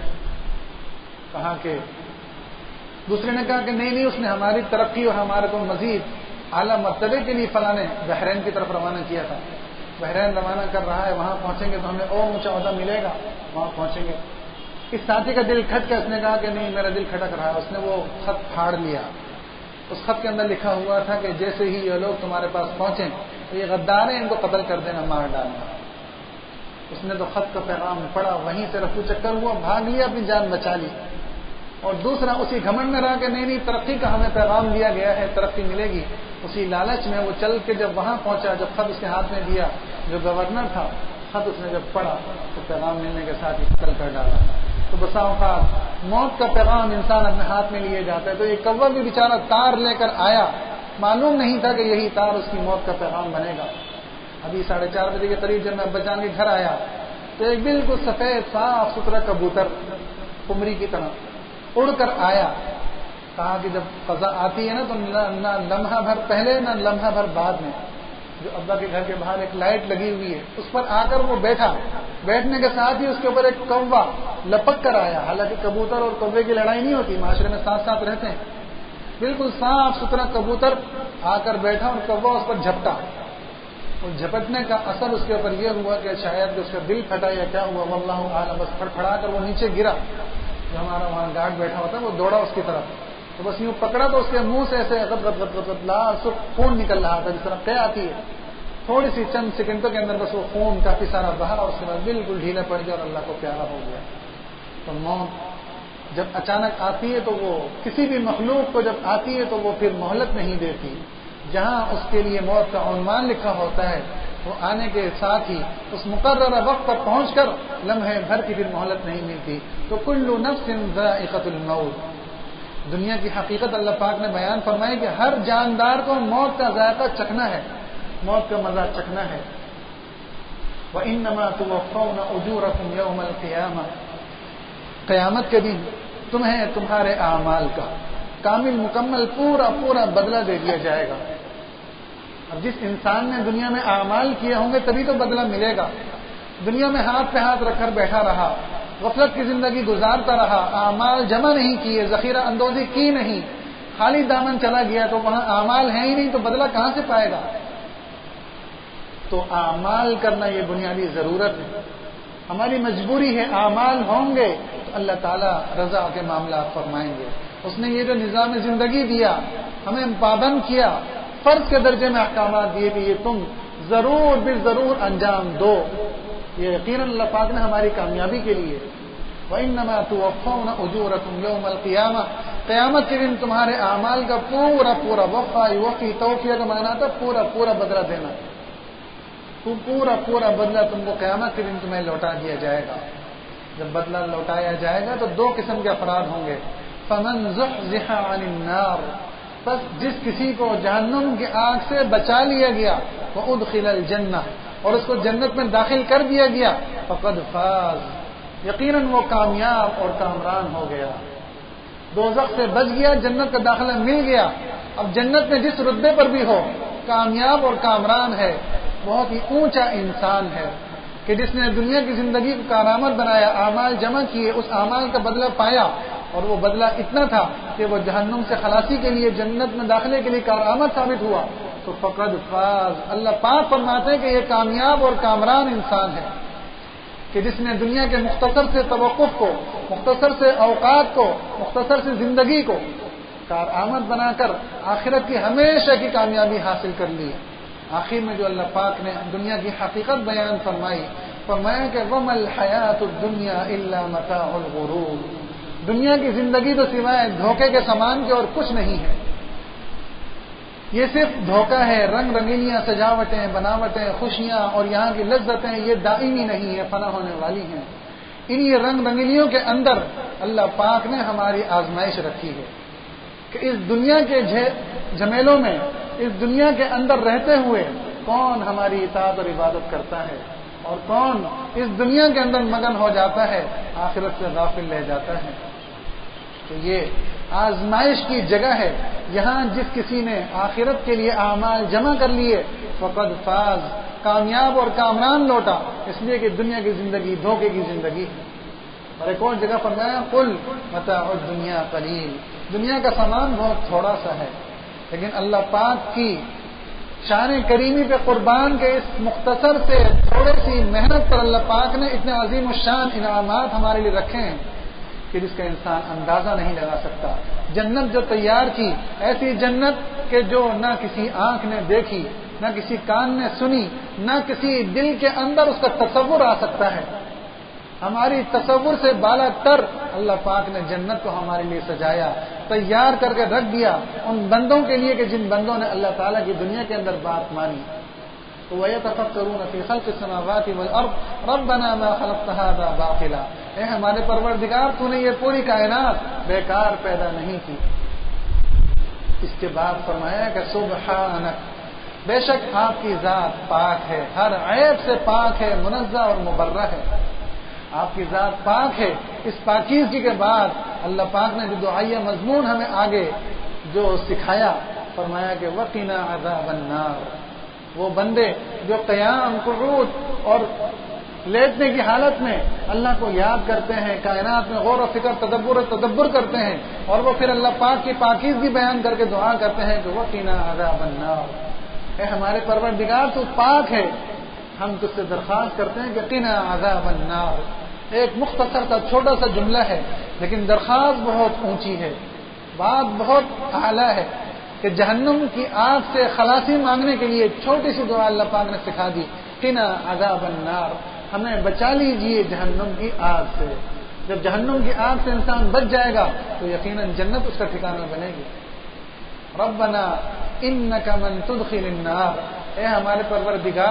کہا کہ دوسرے نے کہا کہ نہیں نہیں، اس نے ہماری ترقی اور ہمارے کو مزید اعلیٰ مرتبے کے لیے فلانے بحرین کی طرف روانہ کیا تھا، بحرین روانہ کر رہا ہے، وہاں پہنچیں گے تو ہمیں اور اونچا عہدہ ملے گا، وہاں پہنچیں گے۔ اس ساتھی کا دل کھٹ کے اس نے کہا کہ نہیں میرا دل کھٹک رہا ہے، اس نے وہ خط پھاڑ لیا۔ اس خط کے اندر لکھا ہوا تھا کہ جیسے ہی یہ لوگ تمہارے پاس پہنچیں تو یہ غدار ہیں، ان کو قتل کر دینا، مار ڈالنا۔ اس نے تو خط کا پیغام پڑھا، وہیں سے رفو چکر ہوا، بھاگ لیا، اپنی جان بچا لی۔ اور دوسرا اسی گھمنڈ میں رہا کہ نہیں نہیں ترقی کا ہمیں پیغام دیا گیا ہے، ترقی ملے گی، اسی لالچ میں وہ چل کے جب وہاں پہنچا، جب خط اس کے ہاتھ میں دیا، جو گورنر تھا، خط اس نے جب پڑھا تو پیغام ملنے کے ساتھ ہی قتل کر ڈالا۔ تو بسا اوقات موت کا پیغام انسان اپنے ہاتھ میں لیے جاتا ہے۔ تو یہ کوا بھی بیچارہ تار لے کر آیا، معلوم نہیں تھا کہ یہی تار اس کی موت کا پیغام بنے گا۔ ابھی ساڑھے چار بجے کے قریب جب میں ابا جان کے گھر آیا تو ایک بالکل سفید صاف ستھرا کبوتر قمری کی طرح اڑ کر آیا۔ کہا کہ جب قضا آتی ہے نا تو نہ لمحہ بھر پہلے نہ لمحہ بھر بعد میں جو ابا کے گھر کے باہر ایک لائٹ لگی ہوئی ہے اس پر آ کر وہ بیٹھا، بیٹھنے کے ساتھ ہی اس کے اوپر ایک کوا لپک کر آیا۔ حالانکہ کبوتر اور کوے کی لڑائی نہیں ہوتی، معاشرے میں ساتھ ساتھ رہتے ہیں۔ بالکل صاف ستھرا کبوتر آ کر بیٹھا اور کوا اس پر جھپٹا، اور جھپٹنے کا اثر اس کے اوپر یہ ہوا کہ شاید اس کا دل پھٹا یا کیا ہوا واللہ اعلم، بس پھڑپھڑا کر وہ نیچے گرا۔ جو ہمارا وہاں گارڈ بیٹھا ہوتا ہے وہ دوڑا اس کی طرف، تو بس یوں پکڑا تو اس کے منہ سے ایسے غد غد غد غد لال سرخ خون نکل رہا تھا، جس طرح قے آتی ہے، تھوڑی سی چند سیکنڈوں کے اندر بس وہ خون کافی سارا بہا اور اس کے بعد بالکل ڈھیلا پڑ گیا اور اللہ کو پیارا ہو گیا۔ تو موت جب اچانک آتی ہے تو وہ کسی بھی مخلوق کو جب آتی ہے تو وہ پھر مہلت نہیں دیتی، جہاں اس کے لیے موت کا عنوان لکھا ہوتا ہے وہ آنے کے ساتھ ہی اس مقررہ وقت پر پہنچ کر لمحے بھر کی پھر مہلت نہیں ملتی. تو کل نفس ذائقۃ الموت، دنیا کی حقیقت اللہ پاک نے بیان فرمائی کہ ہر جاندار کو موت کا ذائقہ چکھنا ہے، موت کا مزہ چکھنا ہے. وَإِنَّمَا تُوَفَّوْنَ أُجُورَكُمْ يَوْمَ الْقِيَامَةِ، قیامت کے دن تمہیں تمہارے اعمال کا کامل مکمل پورا پورا بدلہ دے دیا جائے گا. اب جس انسان نے دنیا میں اعمال کیے ہوں گے تبھی تو بدلہ ملے گا. دنیا میں ہاتھ پہ ہاتھ رکھ کر بیٹھا رہا، غفلت کی زندگی گزارتا رہا، اعمال جمع نہیں کیے، ذخیرہ اندوزی کی نہیں، خالی دامن چلا گیا تو وہاں اعمال ہیں ہی نہیں تو بدلہ کہاں سے پائے گا؟ تو اعمال کرنا یہ بنیادی ضرورت ہے، ہماری مجبوری ہے. اعمال ہوں گے تو اللہ تعالیٰ رضا کے معاملات فرمائیں گے. اس نے یہ جو نظام زندگی دیا، ہمیں پابند کیا، فرض کے درجے میں احکامات دیے کہ یہ تم ضرور بھی ضرور انجام دو، یہ یقیناً اللہ پاک نے ہماری کامیابی کے لیے. وَإِنَّمَا تُوَفَّوْنَ أُجُورَكُمْ يَوْمَ الْقِيَامَةِ، قیامت کے دن تمہارے اعمال کا پورا پورا وفا وفی توفیہ کا معنی تھا پورا پورا بدلہ دینا، تو پورا پورا بدلہ تم کو قیامت کے دن تمہیں لوٹا دیا جائے گا. جب بدلہ لوٹایا جائے گا تو دو قسم کے افراد ہوں گے. فَمَنْ زُحْزِحَ عَنِ النَّارِ، بس جس کسی کو جہنم کی آگ سے بچا لیا گیا، وَأُدْخِلَ الْجَنَّةَ، اور اس کو جنت میں داخل کر دیا گیا، فَقَدْ فَازَ، یقیناً وہ کامیاب اور کامران ہو گیا. دوزخ سے بچ گیا، جنت کا داخلہ مل گیا. اب جنت میں جس رتبے پر بھی ہو کامیاب اور کامران ہے، بہت ہی اونچا انسان ہے کہ جس نے دنیا کی زندگی کو کارآمد بنایا، اعمال جمع کیے، اس اعمال کا بدلہ پایا، اور وہ بدلہ اتنا تھا کہ وہ جہنم سے خلاصی کے لیے، جنت میں داخلے کے لیے کارآمد ثابت ہوا. تو فقد فاز، اللہ پاک فرماتے ہیں کہ یہ کامیاب اور کامران انسان ہے کہ جس نے دنیا کے مختصر سے توقف کو، مختصر سے اوقات کو، مختصر سے زندگی کو کارآمد بنا کر آخرت کی ہمیشہ کی کامیابی حاصل کر لی. آخر میں جو اللہ پاک نے دنیا کی حقیقت بیان فرمائی، فرمایا کہ وَمَا الْحَيَاةُ الدُّنْيَا إِلَّا مَتَاعُ الْغُرُورِ، دنیا کی زندگی تو سوائے دھوکے کے سامان کے اور کچھ نہیں ہے. یہ صرف دھوکہ ہے. رنگ رنگیلیاں، سجاوٹیں، بناوٹیں، خوشیاں اور یہاں کی لذتیں یہ دائمی نہیں ہے، فنا ہونے والی ہیں. انہی رنگ رنگیلیوں کے اندر اللہ پاک نے ہماری آزمائش رکھی ہے کہ اس دنیا کے جھمیلوں میں، اس دنیا کے اندر رہتے ہوئے کون ہماری اطاعت اور عبادت کرتا ہے اور کون اس دنیا کے اندر مگن ہو جاتا ہے، آخرت سے غافل رہ جاتا ہے. تو یہ آزمائش کی جگہ ہے. یہاں جس کسی نے آخرت کے لیے اعمال جمع کر لیے، فقد فاز، کامیاب اور کامران لوٹا، اس لیے کہ دنیا کی زندگی دھوکے کی زندگی ہے. اور ایک اور جگہ فرمایا قل متاع الدنیا قلیل، دنیا کا سامان بہت تھوڑا سا ہے. لیکن اللہ پاک کی شان کریمی پہ قربان کے اس مختصر سے تھوڑی سی محنت پر اللہ پاک نے اتنے عظیم الشان انعامات ہمارے لیے رکھے ہیں کہ جس کا انسان اندازہ نہیں لگا سکتا. جنت جو تیار کی، ایسی جنت کہ جو نہ کسی آنکھ نے دیکھی، نہ کسی کان نے سنی، نہ کسی دل کے اندر اس کا تصور آ سکتا ہے. ہماری تصور سے بالا تر اللہ پاک نے جنت کو ہمارے لیے سجایا، تیار کر کے رکھ دیا ان بندوں کے لیے کہ جن بندوں نے اللہ تعالیٰ کی دنیا کے اندر بات مانی. وَيَتَفَكَّرُونَ فِي خَلْقِ السَّمَاوَاتِ وَالْأَرْضِ رَبَّنَا مَا خَلَقْتَ هَذَا بَاطِلًا، اے ہمارے پروردگار تو نے یہ پوری کائنات بیکار پیدا نہیں کی. اس کے بعد فرمایا کہ سبحانک، بے شک آپ کی ذات پاک ہے، ہر عیب سے پاک ہے، منزہ اور مبرہ ہے. آپ کی ذات پاک ہے. اس پاکیزگی کے بعد اللہ پاک نے جو دعائیہ مضمون ہمیں آگے جو سکھایا، فرمایا کہ وقنا عذاب النار، وہ بندے جو قیام، قعود اور لیٹنے کی حالت میں اللہ کو یاد کرتے ہیں، کائنات میں غور و فکر، تدبر و تدبر کرتے ہیں، اور وہ پھر اللہ پاک کی پاکیزگی بیان کر کے دعا کرتے ہیں کہ وقنا عذاب النار، اے ہمارے پروردگار تو پاک ہے، ہم تجھ سے درخواست کرتے ہیں کہ قنا عذاب النار. ایک مختصر سا چھوٹا سا جملہ ہے لیکن درخواست بہت اونچی ہے، بات بہت اعلیٰ ہے کہ جہنم کی آگ سے خلاصی مانگنے کے لیے چھوٹی سی دعا اللہ پاک نے سکھا دی، قنا عذاب النار، ہمیں بچا لیجئے جہنم کی آگ سے. جب جہنم کی آگ سے انسان بچ جائے گا تو یقیناً جنت اس کا ٹھکانہ بنے گی. ربنا انک من تدخل النار، اے ہمارے پروردگار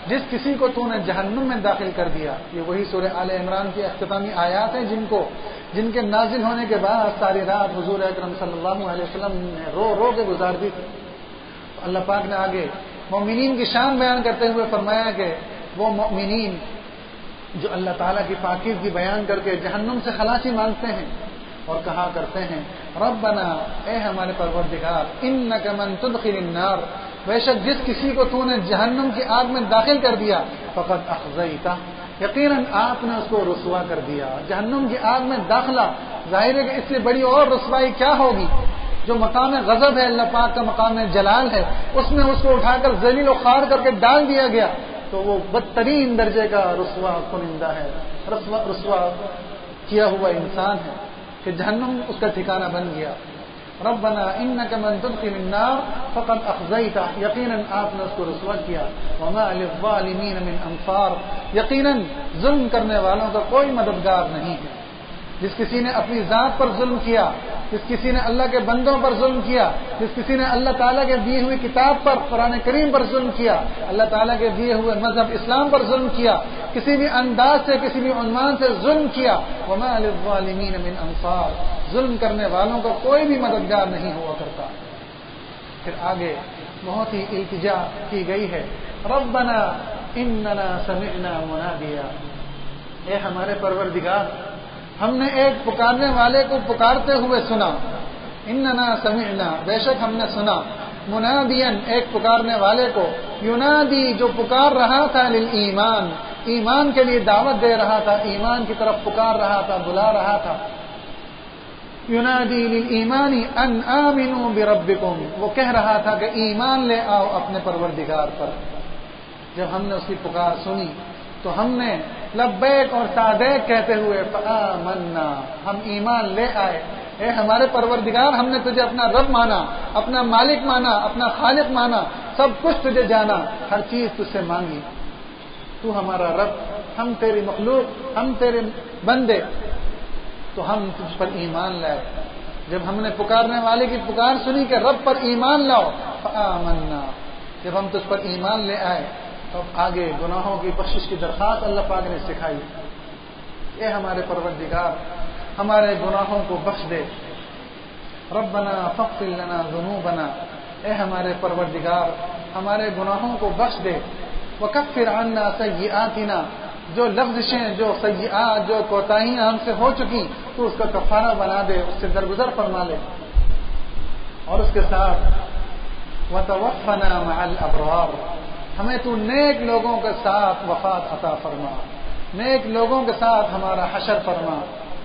جس کسی کو تو نے جہنم میں داخل کر دیا. یہ وہی سورہ آل عمران کی اختتامی آیات ہیں جن کو جن کے نازل ہونے کے بعد ساری رات حضور اکرم صلی اللہ علیہ وسلم نے رو رو کے گزار دی تھی. اللہ پاک نے آگے مومنین کی شان بیان کرتے ہوئے فرمایا کہ وہ مومنین جو اللہ تعالیٰ کی پاکیزگی بیان کر کے جہنم سے خلاصی مانگتے ہیں اور کہا کرتے ہیں ربنا اے ہمارے پروردگار انک من تدخل النار، بے شک جس کسی کو تو نے جہنم کی آگ میں داخل کر دیا فقد اخزیتہ، یقیناً آپ نے اس کو رسوا کر دیا. جہنم کی آگ میں داخلہ ظاہر ہے کہ اس سے بڑی اور رسوائی کیا ہوگی. جو مقام غضب ہے اللہ پاک کا مقام جلال ہے، اس میں اس کو اٹھا کر ذلیل و خوار کر کے ڈال دیا گیا تو وہ بدترین درجے کا رسوا کنندہ ہے، رسوا رسوا کیا ہوا انسان ہے کہ جہنم اس کا ٹھکانہ بن گیا. ربنا انک من تدخل النار فقد اخزیتہ، یقیناً آپ نے اس کو رسوا کیا. وما للظالمین من انصار، یقیناً ظلم کرنے والوں کا کوئی مددگار نہیں ہے. جس کسی نے اپنی ذات پر ظلم کیا، جس کسی نے اللہ کے بندوں پر ظلم کیا، جس کسی نے اللہ تعالیٰ کے دیے ہوئے کتاب پر قرآن کریم پر ظلم کیا، اللہ تعالیٰ کے دیے ہوئے مذہب اسلام پر ظلم کیا، کسی بھی انداز سے کسی بھی عنوان سے ظلم کیا، وما للظالمین من انصار، ظلم کرنے والوں کا کوئی بھی مددگار نہیں ہوا کرتا. پھر آگے بہت ہی التجا کی گئی ہے ربنا اننا سمعنا منادیا، اے ہمارے پروردگار ہم نے ایک پکارنے والے کو پکارتے ہوئے سنا. اننا سمعنا، بے شک ہم نے سنا، منادین ایک پکارنے والے کو، ینادی جو پکار رہا تھا للایمان، ایمان کے لیے دعوت دے رہا تھا، ایمان کی طرف پکار رہا تھا، بلا رہا تھا. ینادی للایمان ان آمنوا بربکم، وہ کہہ رہا تھا کہ ایمان لے آؤ اپنے پروردگار پر. جب ہم نے اس کی پکار سنی تو ہم نے لبیک اور سعدیک کہتے ہوئے فآمنا، ہم ایمان لے آئے. اے ہمارے پروردگار ہم نے تجھے اپنا رب مانا، اپنا مالک مانا، اپنا خالق مانا، سب کچھ تجھے جانا، ہر چیز تجھ سے مانگی. تو ہمارا رب، ہم تیری مخلوق، ہم تیرے بندے، تو ہم تجھ پر ایمان لائے. جب ہم نے پکارنے والے کی پکار سنی کہ رب پر ایمان لاؤ، فآمنا، جب ہم تجھ پر ایمان لے آئے تو آگے گناہوں کی بخشش کی درخواست اللہ پاک نے سکھائی. اے ہمارے پروردگار ہمارے گناہوں کو بخش دے. ربنا فاغفر لنا ذنوبنا، اے ہمارے پروردگار ہمارے گناہوں کو بخش دے. وکفر عنا سیئاتنا، جو لغزشیں، جو سیئات، جو کوتاہیاں ہم سے ہو چکی تو اس کا کفارہ بنا دے، اس سے درگزر فرما لے. اور اس کے ساتھ وتوفنا مع الابرار، ہمیں تو نیک لوگوں کے ساتھ وفات عطا فرما، نیک لوگوں کے ساتھ ہمارا حشر فرما.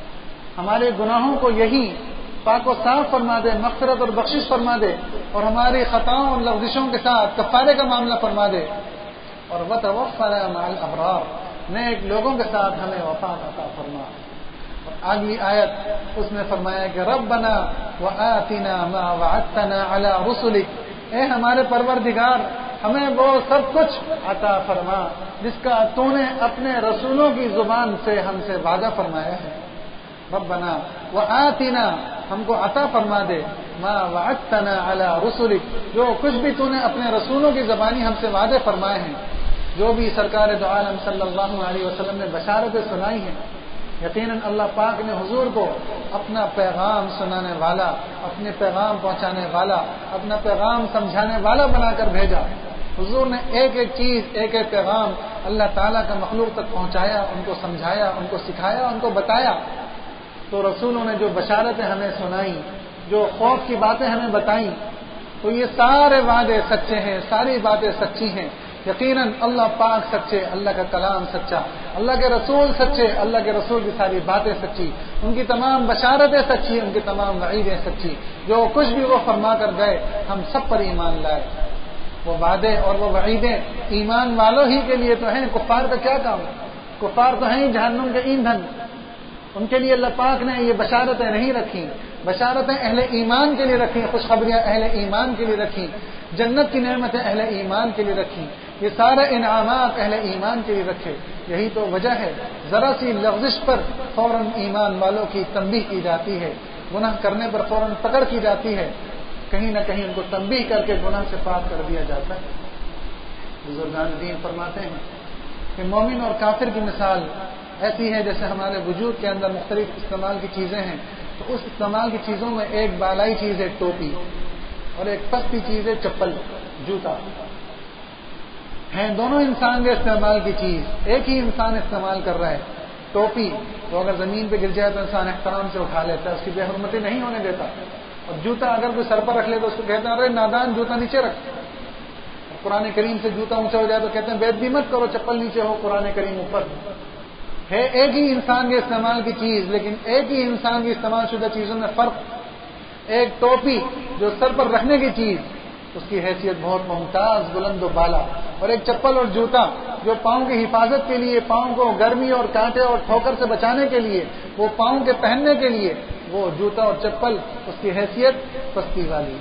ہمارے گناہوں کو یہی پاک و صاف فرما دے، مغفرت اور بخشش فرما دے، اور ہماری خطاؤں اور لغزشوں کے ساتھ کفارے کا معاملہ فرما دے. اور وتوفنا مع الابرار، نیک لوگوں کے ساتھ ہمیں وفات عطا فرما. اور اگلی آیت اس میں فرمایا کہ ربنا وآتنا ما وعدتنا علی رسلک، اے ہمارے پروردگار ہمیں وہ سب کچھ عطا فرما جس کا تو نے اپنے رسولوں کی زبان سے ہم سے وعدہ فرمایا ہے. ربنا وآتنا، ہم کو عطا فرما دے، ما وعدتنا علی رسلک، جو کچھ بھی تو نے اپنے رسولوں کی زبانی ہم سے وعدے فرمائے ہیں، جو بھی سرکار دو عالم صلی اللہ علیہ وسلم نے بشارتیں سنائی ہیں. یقیناً اللہ پاک نے حضور کو اپنا پیغام سنانے والا، اپنے پیغام پہنچانے والا، اپنا پیغام سمجھانے والا بنا کر بھیجا. حضور نے ایک ایک چیز، ایک ایک پیغام اللہ تعالیٰ کا مخلوق تک پہنچایا، ان کو سمجھایا، ان کو سکھایا، ان کو بتایا. تو رسولوں نے جو بشارتیں ہمیں سنائیں، جو خوف کی باتیں ہمیں بتائیں، تو یہ سارے وعدے سچے ہیں، ساری باتیں سچی ہیں. یقیناً اللہ پاک سچے، اللہ کا کلام سچا، اللہ کے رسول سچے، اللہ کے رسول کی ساری باتیں سچی، ان کی تمام بشارتیں سچی، ان کی تمام وعیدیں سچی. جو کچھ بھی وہ فرما کر گئے ہم سب پر ایمان لائے. وہ وعدے اور وہ وعیدیں ایمان والوں ہی کے لیے تو ہیں، کفار کا کیا کام ہے؟ کفار تو ہیں جہنم کے ایندھن، ان کے لیے اللہ پاک نے یہ بشارتیں نہیں رکھی. بشارتیں اہل ایمان کے لیے رکھی، خوشخبریاں اہل ایمان کے لیے رکھی، جنت کی نعمتیں اہل ایمان کے لیے رکھی، یہ سارے انعامات اہل ایمان کے لیے رکھے. یہی تو وجہ ہے ذرا سی لغزش پر فوراً ایمان والوں کی تنبیہ کی جاتی ہے، گناہ کرنے پر فوراً پکڑ کی جاتی ہے، کہیں نہ کہیں ان کو تنبیہ کر کے گناہ سے پاک کر دیا جاتا ہے. بزرگان دین فرماتے ہیں کہ مومن اور کافر کی مثال ایسی ہے جیسے ہمارے وجود کے اندر مختلف استعمال کی چیزیں ہیں، تو اس استعمال کی چیزوں میں ایک بالائی چیز ہے ٹوپی، اور ایک پستی چیز ہے چپل، جوتا ہیں۔ دونوں انسان کے استعمال کی چیز ایک ہی انسان استعمال کر رہا ہے۔ ٹوپی تو اگر زمین پہ گر جائے تو انسان احترام سے اٹھا لیتا ہے، اس کی بے حرمتی نہیں ہونے دیتا، اور جوتا اگر کوئی سر پر رکھ لے تو اس کو کہتے ہیں ارے نادان جوتا نیچے رکھ۔ قرآن کریم سے جوتا اونچا ہو جائے تو کہتے ہیں بے ادبی مت کرو، چپل نیچے ہو، قرآن کریم اوپر ہے۔ ایک ہی انسان کے استعمال کی چیز، لیکن ایک ہی انسان کی استعمال شدہ چیزوں میں فرق۔ ایک ٹوپی جو سر پر رکھنے کی چیز، اس کی حیثیت بہت ممتاز، بلند و بالا، اور ایک چپل اور جوتا جو پاؤں کی حفاظت کے لیے، پاؤں کو گرمی اور کانٹے اور ٹھوکر سے بچانے کے لیے، وہ پاؤں کے پہننے کے لیے، وہ جوتا اور چپل اس کی حیثیت پستی والی۔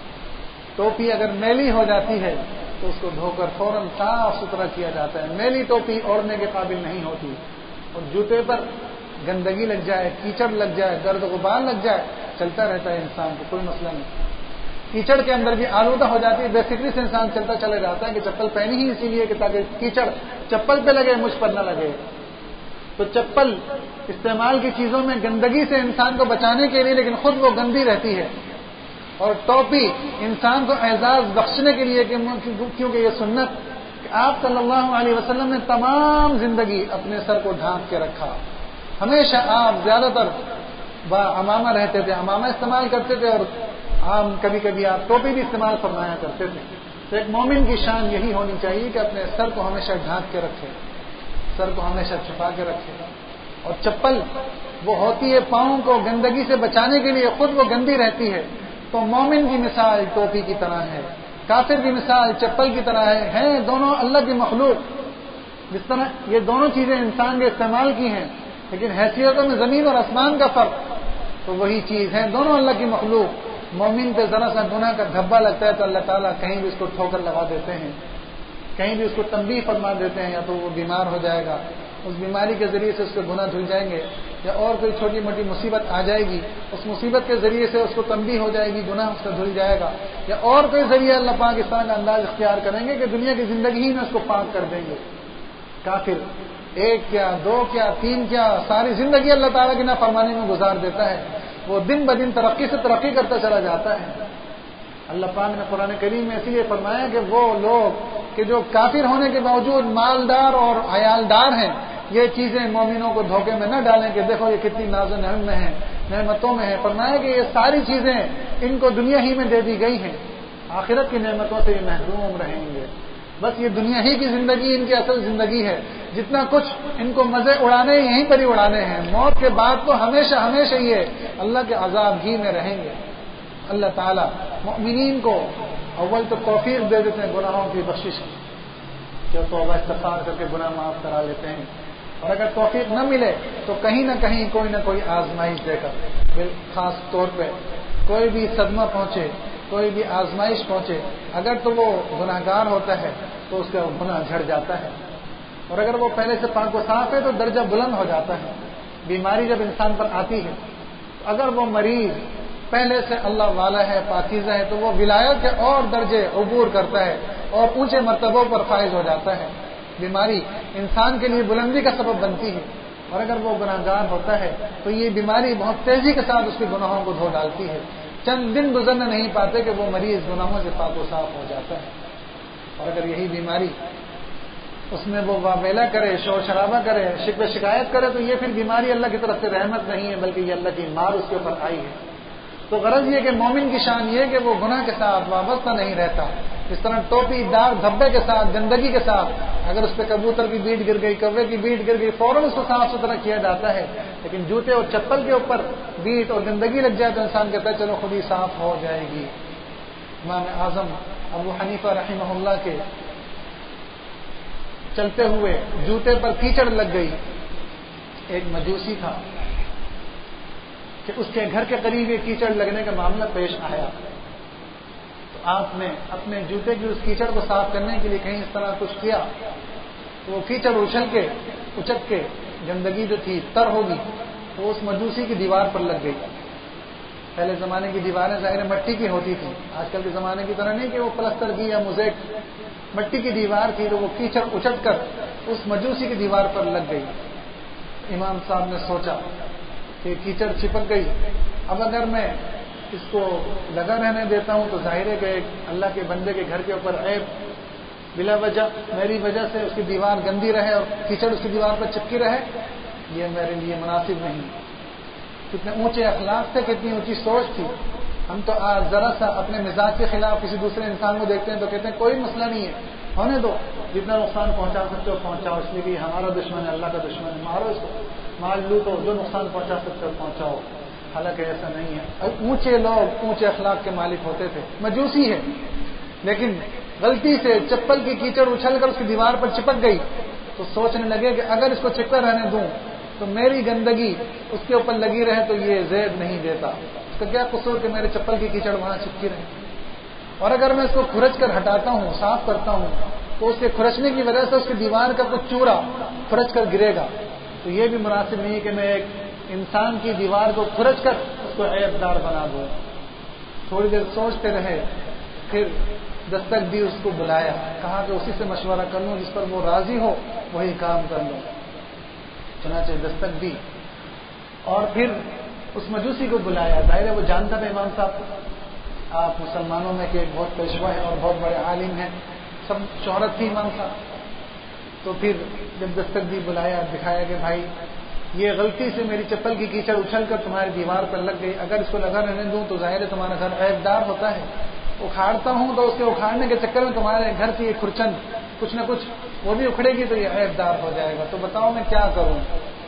ٹوپی اگر میلی ہو جاتی ہے تو اس کو دھو کر فوراً صاف ستھرا کیا جاتا ہے، میلی ٹوپی اوڑھنے کے قابل نہیں ہوتی۔ اور جوتے پر گندگی لگ جائے، کیچڑ لگ جائے، گرد غبار لگ جائے، چلتا رہتا ہے انسان کو، کوئی مسئلہ نہیں۔ کیچڑ کے اندر بھی آلودہ ہو جاتی ہے، بے فکری سے انسان چلتا چلے جاتا ہے کہ چپل پہنی ہی اسی لیے کہ تاکہ کیچڑ چپل پہ لگے، مجھ پر نہ لگے۔ تو چپل استعمال کی چیزوں میں گندگی سے انسان کو بچانے کے لیے، لیکن خود وہ گندی رہتی ہے۔ اور ٹوپی انسان کو اعزاز بخشنے کے لیے، کیونکہ یہ سنت کہ آپ صلی اللہ علیہ وسلم نے تمام زندگی اپنے سر کو ڈھانپ کے رکھا۔ ہمیشہ آپ زیادہ تر با امامہ رہتے تھے، امامہ استعمال کرتے تھے، اور عام کبھی کبھی آپ ٹوپی بھی استعمال فرمایا کرتے تھے۔ تو ایک مومن کی شان یہی ہونی چاہیے کہ اپنے سر کو ہمیشہ ڈھانپ کے رکھے، سر کو ہمیشہ چھپا کے رکھے۔ اور چپل وہ ہوتی ہے پاؤں کو گندگی سے بچانے کے لیے، خود وہ گندی رہتی ہے۔ تو مومن کی مثال ٹوپی کی طرح ہے، کافر کی مثال چپل کی طرح ہے، ہیں دونوں اللہ کی مخلوق۔ جس طرح یہ دونوں چیزیں انسان کے استعمال کی ہیں، لیکن حیثیتوں میں زمین اور آسمان کا فرق، تو وہی چیز ہے، دونوں اللہ کی مخلوق۔ مومن پہ ذرا سا گناہ کا دھبا لگتا ہے تو اللہ تعالیٰ کہیں بھی اس کو ٹھوکر لگا دیتے ہیں، کہیں بھی اس کو تنبیہ فرما دیتے ہیں، یا تو وہ بیمار ہو جائے گا، اس بیماری کے ذریعے سے اس کے گناہ دھل جائیں گے، یا اور کوئی چھوٹی موٹی مصیبت آ جائے گی، اس مصیبت کے ذریعے سے اس کو تنبیہ ہو جائے گی، گناہ اس کا دھل جائے گا، یا اور کوئی ذریعہ اللہ پاک اس طرح کا انداز اختیار کریں گے کہ دنیا کی زندگی ہی میں اس کو پاک کر دیں گے۔ کافر ایک کیا، دو کیا، تین کیا، ساری زندگی اللہ تعالیٰ کی نافرمانی میں گزار دیتا ہے، وہ دن بدن ترقی سے ترقی کرتا چلا جاتا ہے۔ اللہ پاک نے قرآن کریم میں اسی لیے فرمایا کہ وہ لوگ کہ جو کافر ہونے کے باوجود مالدار اور عیالدار ہیں، یہ چیزیں مومنوں کو دھوکے میں نہ ڈالیں کہ دیکھو یہ کتنی ناز و نعمت میں ہیں، نعمتوں میں ہیں۔ فرمایا کہ یہ ساری چیزیں ان کو دنیا ہی میں دے دی گئی ہیں، آخرت کی نعمتوں سے یہ محروم رہیں گے۔ بس یہ دنیا ہی کی زندگی ان کی اصل زندگی ہے، جتنا کچھ ان کو مزے اڑانے یہیں پر ہی اڑانے ہیں، موت کے بعد تو ہمیشہ ہمیشہ یہ اللہ کے عذاب ہی میں رہیں گے۔ اللہ تعالیٰ مؤمنین کو اول تو توفیق دے دیتے ہیں گناہوں کی بخشش کی، جو توبہ استغفار کر کے گناہ معاف کرا لیتے ہیں، اور اگر توفیق نہ ملے تو کہیں نہ کہیں کوئی نہ کوئی آزمائش دے کر، خاص طور پہ کوئی بھی صدمہ پہنچے، کوئی بھی آزمائش پہنچے، اگر تو وہ گناہ گار ہوتا ہے تو اس کا گناہ جھڑ جاتا ہے، اور اگر وہ پہلے سے پاک و صاف ہے تو درجہ بلند ہو جاتا ہے۔ بیماری جب انسان پر آتی ہے، اگر وہ مریض پہلے سے اللہ والا ہے، پاکیزہ ہے، تو وہ ولایت کے اور درجے عبور کرتا ہے اور اونچے مرتبوں پر فائز ہو جاتا ہے۔ بیماری انسان کے لیے بلندی کا سبب بنتی ہے، اور اگر وہ گناہ گار ہوتا ہے تو یہ بیماری بہت تیزی کے ساتھ اس کے گناہوں کو دھو ڈالتی ہے، چند دن گزرنے نہیں پاتے کہ وہ مریض گناہوں سے پاک و صاف ہو جاتا ہے۔ اور اگر یہی بیماری اس میں وہ واویلا کرے، شور شرابہ کرے، شکوہ شکایت کرے، تو یہ پھر بیماری اللہ کی طرف سے رحمت نہیں ہے بلکہ یہ اللہ کی مار اس کے اوپر آئی ہے۔ تو غرض یہ کہ مومن کی شان یہ کہ وہ گناہ کے ساتھ وابستہ نہیں رہتا، اس طرح ٹوپی دار دھبے کے ساتھ، گندگی کے ساتھ، اگر اس پہ کبوتر کی بیٹ گر گئی، کوے کی بیٹ گر گئی، فوراً اس کو صاف ستھرا کیا جاتا ہے، لیکن جوتے اور چپل کے اوپر بیٹ اور گندگی لگ جائے تو انسان کہتا ہے چلو خود ہی صاف ہو جائے گی۔ امام اعظم ابو حنیفہ رحمہ اللہ کے چلتے ہوئے جوتے پر کیچڑ لگ گئی، ایک مجوسی تھا کہ اس کے گھر کے قریب یہ کیچڑ لگنے کا معاملہ پیش آیا، تو آپ نے اپنے جوتے کی اس کیچڑ کو صاف کرنے کے لیے کہیں اس طرح کچھ کیا تو وہ کیچڑ اچھل کے اچک کے گندگی جو تھی تر ہوگی وہ اس مجوسی کی دیوار پر لگ گئی، پہلے زمانے کی دیواریں ظاہر مٹی کی ہوتی تھیں، آج کل کے زمانے کی طرح نہیں کہ وہ پلستر کی یا موزیک، مٹی کی دیوار تھی تو وہ کیچڑ اچٹ کر اس مجوسی کی دیوار پر لگ گئی۔ امام صاحب نے سوچا کہ کیچڑ چپک گئی، اب اگر میں اس کو لگا رہنے دیتا ہوں تو ظاہر ہے کہ اللہ کے بندے کے گھر کے اوپر عیب بلا وجہ میری وجہ سے اس کی دیوار گندی رہے اور کیچڑ اس کی دیوار پر چپکی رہے، یہ میرے لیے مناسب نہیں۔ کتنے اونچے اخلاق تھے، کتنی اونچی سوچ تھی۔ ہم تو آج ذرا سا اپنے مزاج کے خلاف کسی دوسرے انسان کو دیکھتے ہیں تو کہتے ہیں کوئی مسئلہ نہیں ہے، ہونے دو، جتنا نقصان پہنچا سکتے ہو پہنچاؤ، اس لیے کہ ہمارا دشمن ہے، اللہ کا دشمن ہے، مارو اس کو، مار لوٹو، جو نقصان پہنچا سکتے ہو پہنچاؤ۔ حالانکہ ایسا نہیں ہے۔ اور اونچے لوگ اونچے اخلاق کے مالک ہوتے تھے، مجوسی ہے، لیکن غلطی سے چپل کی کیچڑ اچھل کر اس کی دیوار پر چپک گئی تو سوچنے لگے کہ اگر اس کو چپکا رہنے دوں تو میری گندگی اس کے اوپر لگی رہے تو یہ زیب نہیں دیتا، اس کا کیا قصور کہ میرے چپل کی کیچڑ وہاں چپکی رہے، اور اگر میں اس کو کھرچ کر ہٹاتا ہوں، صاف کرتا ہوں، تو اس کے کھرچنے کی وجہ سے اس کی دیوار کا کچھ چورا کھرچ کر گرے گا، تو یہ بھی مناسب نہیں کہ میں ایک انسان کی دیوار کو کھرچ کر اس کو عیب دار بنا دوں۔ تھوڑی دیر سوچتے رہے، پھر دستک دی، اس کو بلایا، کہا کہ اسی سے مشورہ کر لوں، جس پر وہ راضی ہو وہی کام کر لوں۔ چنانچہ دستک دی اور پھر اس مجوسی کو بلایا، ظاہر ہے وہ جانتا تھا امام صاحب آپ مسلمانوں میں کہ ایک بہت پیشوا ہے اور بہت بڑے عالم ہیں، سب شہرت تھی امام صاحب۔ تو پھر جب دستک دی بلایا، دکھایا کہ بھائی یہ غلطی سے میری چپل کی کیچڑ اچھل کر تمہاری دیوار پر لگ گئی، اگر اس کو لگا رہنے دوں تو ظاہر ہے تمہارا گھر عیب دار ہوتا ہے، اکھاڑتا ہوں تو اس کے اکھاڑنے کے چکر میں تمہارے گھر کی ایک کھرچن کچھ نہ کچھ وہ بھی اکھڑے گی تو یہ عیب دار ہو جائے گا، تو بتاؤ میں کیا کروں۔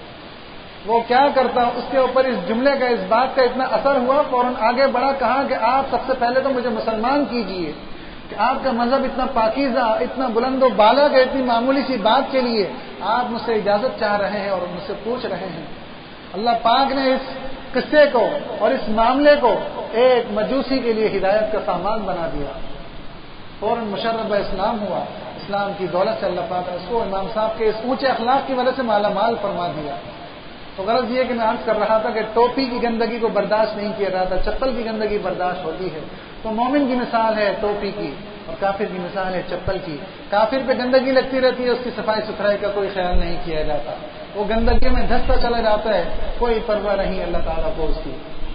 وہ کیا کرتا، اس کے اوپر اس جملے کا، اس بات کا اتنا اثر ہوا، فوراً آگے بڑھا، کہا کہ آپ سب سے پہلے تو مجھے مسلمان کیجئے کہ آپ کا مذہب اتنا پاکیزہ، اتنا بلند و بالا کہ اتنی معمولی سی بات کے لیے آپ مجھ سے اجازت چاہ رہے ہیں اور مجھ سے پوچھ رہے ہیں۔ اللہ پاک نے اس قصے کو اور اس معاملے کو ایک مجوسی کے لیے ہدایت کا سامان بنا دیا، فوراً مشرب اسلام ہوا، اسلام کی دولت سے اللہ پاک نے اس کو امام صاحب کے اس اونچے اخلاق کی وجہ سے مالا مال فرما دیا۔ تو غرض یہ کہ میں عرض کر رہا تھا کہ ٹوپی کی گندگی کو برداشت نہیں کیا جاتا، چپل کی گندگی برداشت ہوتی ہے، تو مومن کی مثال ہے ٹوپی کی اور کافر کی مثال ہے چپل کی۔ کافر پہ گندگی لگتی رہتی ہے، اس کی صفائی ستھرائی کا کوئی خیال نہیں کیا جاتا، وہ گندگی میں دھستا چلا جاتا ہے، کوئی پرواہ نہیں اللہ تعالیٰ کو اس کی۔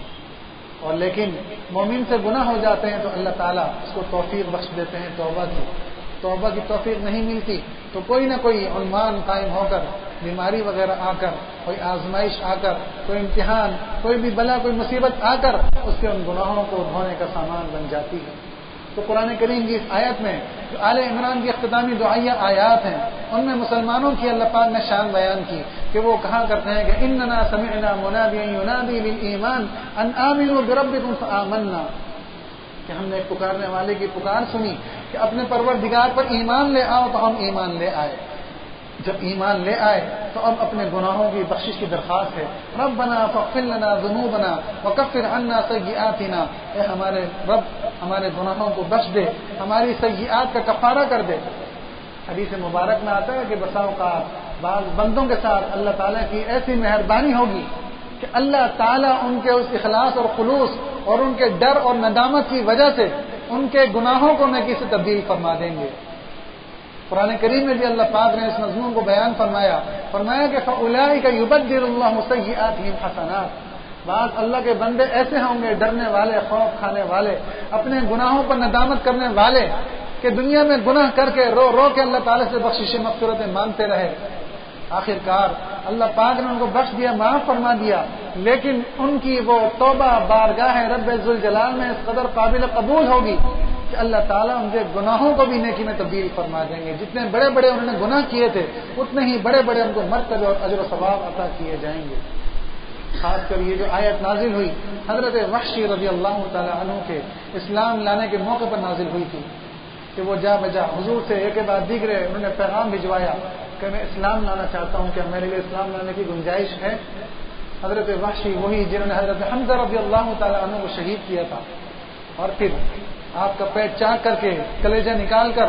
اور لیکن مومن سے گناہ ہو جاتے ہیں تو اللہ تعالیٰ اس کو توفیق بخش دیتے ہیں توبہ کی۔ توبہ کی توفیق نہیں ملتی تو کوئی نہ کوئی عنوان قائم ہو کر، بیماری وغیرہ آ کر، کوئی آزمائش آ کر، کوئی امتحان، کوئی بھی بلا، کوئی مصیبت آ کر اس کے ان گناہوں کو دھونے کا سامان بن جاتی ہے۔ تو قرآن کریم کی اس آیت میں جو آل عمران کی اختتامی دعائیہ آیات ہیں، ان میں مسلمانوں کی اللہ پاک نے شان بیان کی کہ وہ کہا کرتے ہیں کہ اننا سمعنا منادیا ینادی بالایمان ان آمنوا بربکم فآمنا، کہ ہم نے ایک پکارنے والے کی پکار سنی کہ اپنے پروردگار پر ایمان لے آؤ، تو ہم ایمان لے آئے۔ جب ایمان لے آئے تو اب اپنے گناہوں کی بخشش کی درخواست ہے، ربنا فاغفر لنا ذنوبنا وکفر عنا سیئاتنا، اے ہمارے رب ہمارے گناہوں کو بخش دے، ہماری سیئات کا کفارہ کر دے۔ حدیث مبارک میں آتا ہے کہ بسا اوقات بعض بندوں کے ساتھ اللہ تعالیٰ کی ایسی مہربانی ہوگی کہ اللہ تعالیٰ ان کے اس اخلاص اور خلوص اور ان کے ڈر اور ندامت کی وجہ سے ان کے گناہوں کو نیکی سے تبدیل فرما دیں گے۔ قرآن کریم میں بھی اللہ پاک نے اس مضمون کو بیان فرمایا فرمایا کہ فَأُولَٰئِكَ يُبَدِّلُ اللَّهُ سَيِّئَاتِهِمْ حَسَنَاتٍ، بعض اللہ کے بندے ایسے ہوں گے ڈرنے والے، خوف کھانے والے، اپنے گناہوں پر ندامت کرنے والے کہ دنیا میں گناہ کر کے رو رو کے اللہ تعالیٰ سے بخشش مغفرتیں مانگتے رہے، آخر کار اللہ پاک نے ان کو بخش دیا، معاف فرما دیا، لیکن ان کی وہ توبہ بارگاہ رب ذوالجلال میں اس قدر قابل قبول ہوگی کہ اللہ تعالیٰ ان کے گناہوں کو بھی نیکی میں تبدیل فرما دیں گے۔ جتنے بڑے بڑے انہوں نے گناہ کیے تھے اتنے ہی بڑے بڑے ان کو مرتبے اور اجر و ثواب عطا کیے جائیں گے۔ خاص کر یہ جو آیت نازل ہوئی حضرت وحشی رضی اللہ تعالی عنہ کے اسلام لانے کے موقع پر نازل ہوئی تھی کہ وہ جا بجا حضور سے ایک بعد دیگرے انہوں نے پیغام بھجوایا کہ میں اسلام لانا چاہتا ہوں، کیا میرے لیے اسلام لانے کی گنجائش ہے؟ حضرت وحشی وہی جنہوں نے حضرت حمزہ رضی اللہ تعالی عنہ کو شہید کیا تھا، اور پھر آپ کا پیٹ چاک کر کے کلیجہ نکال کر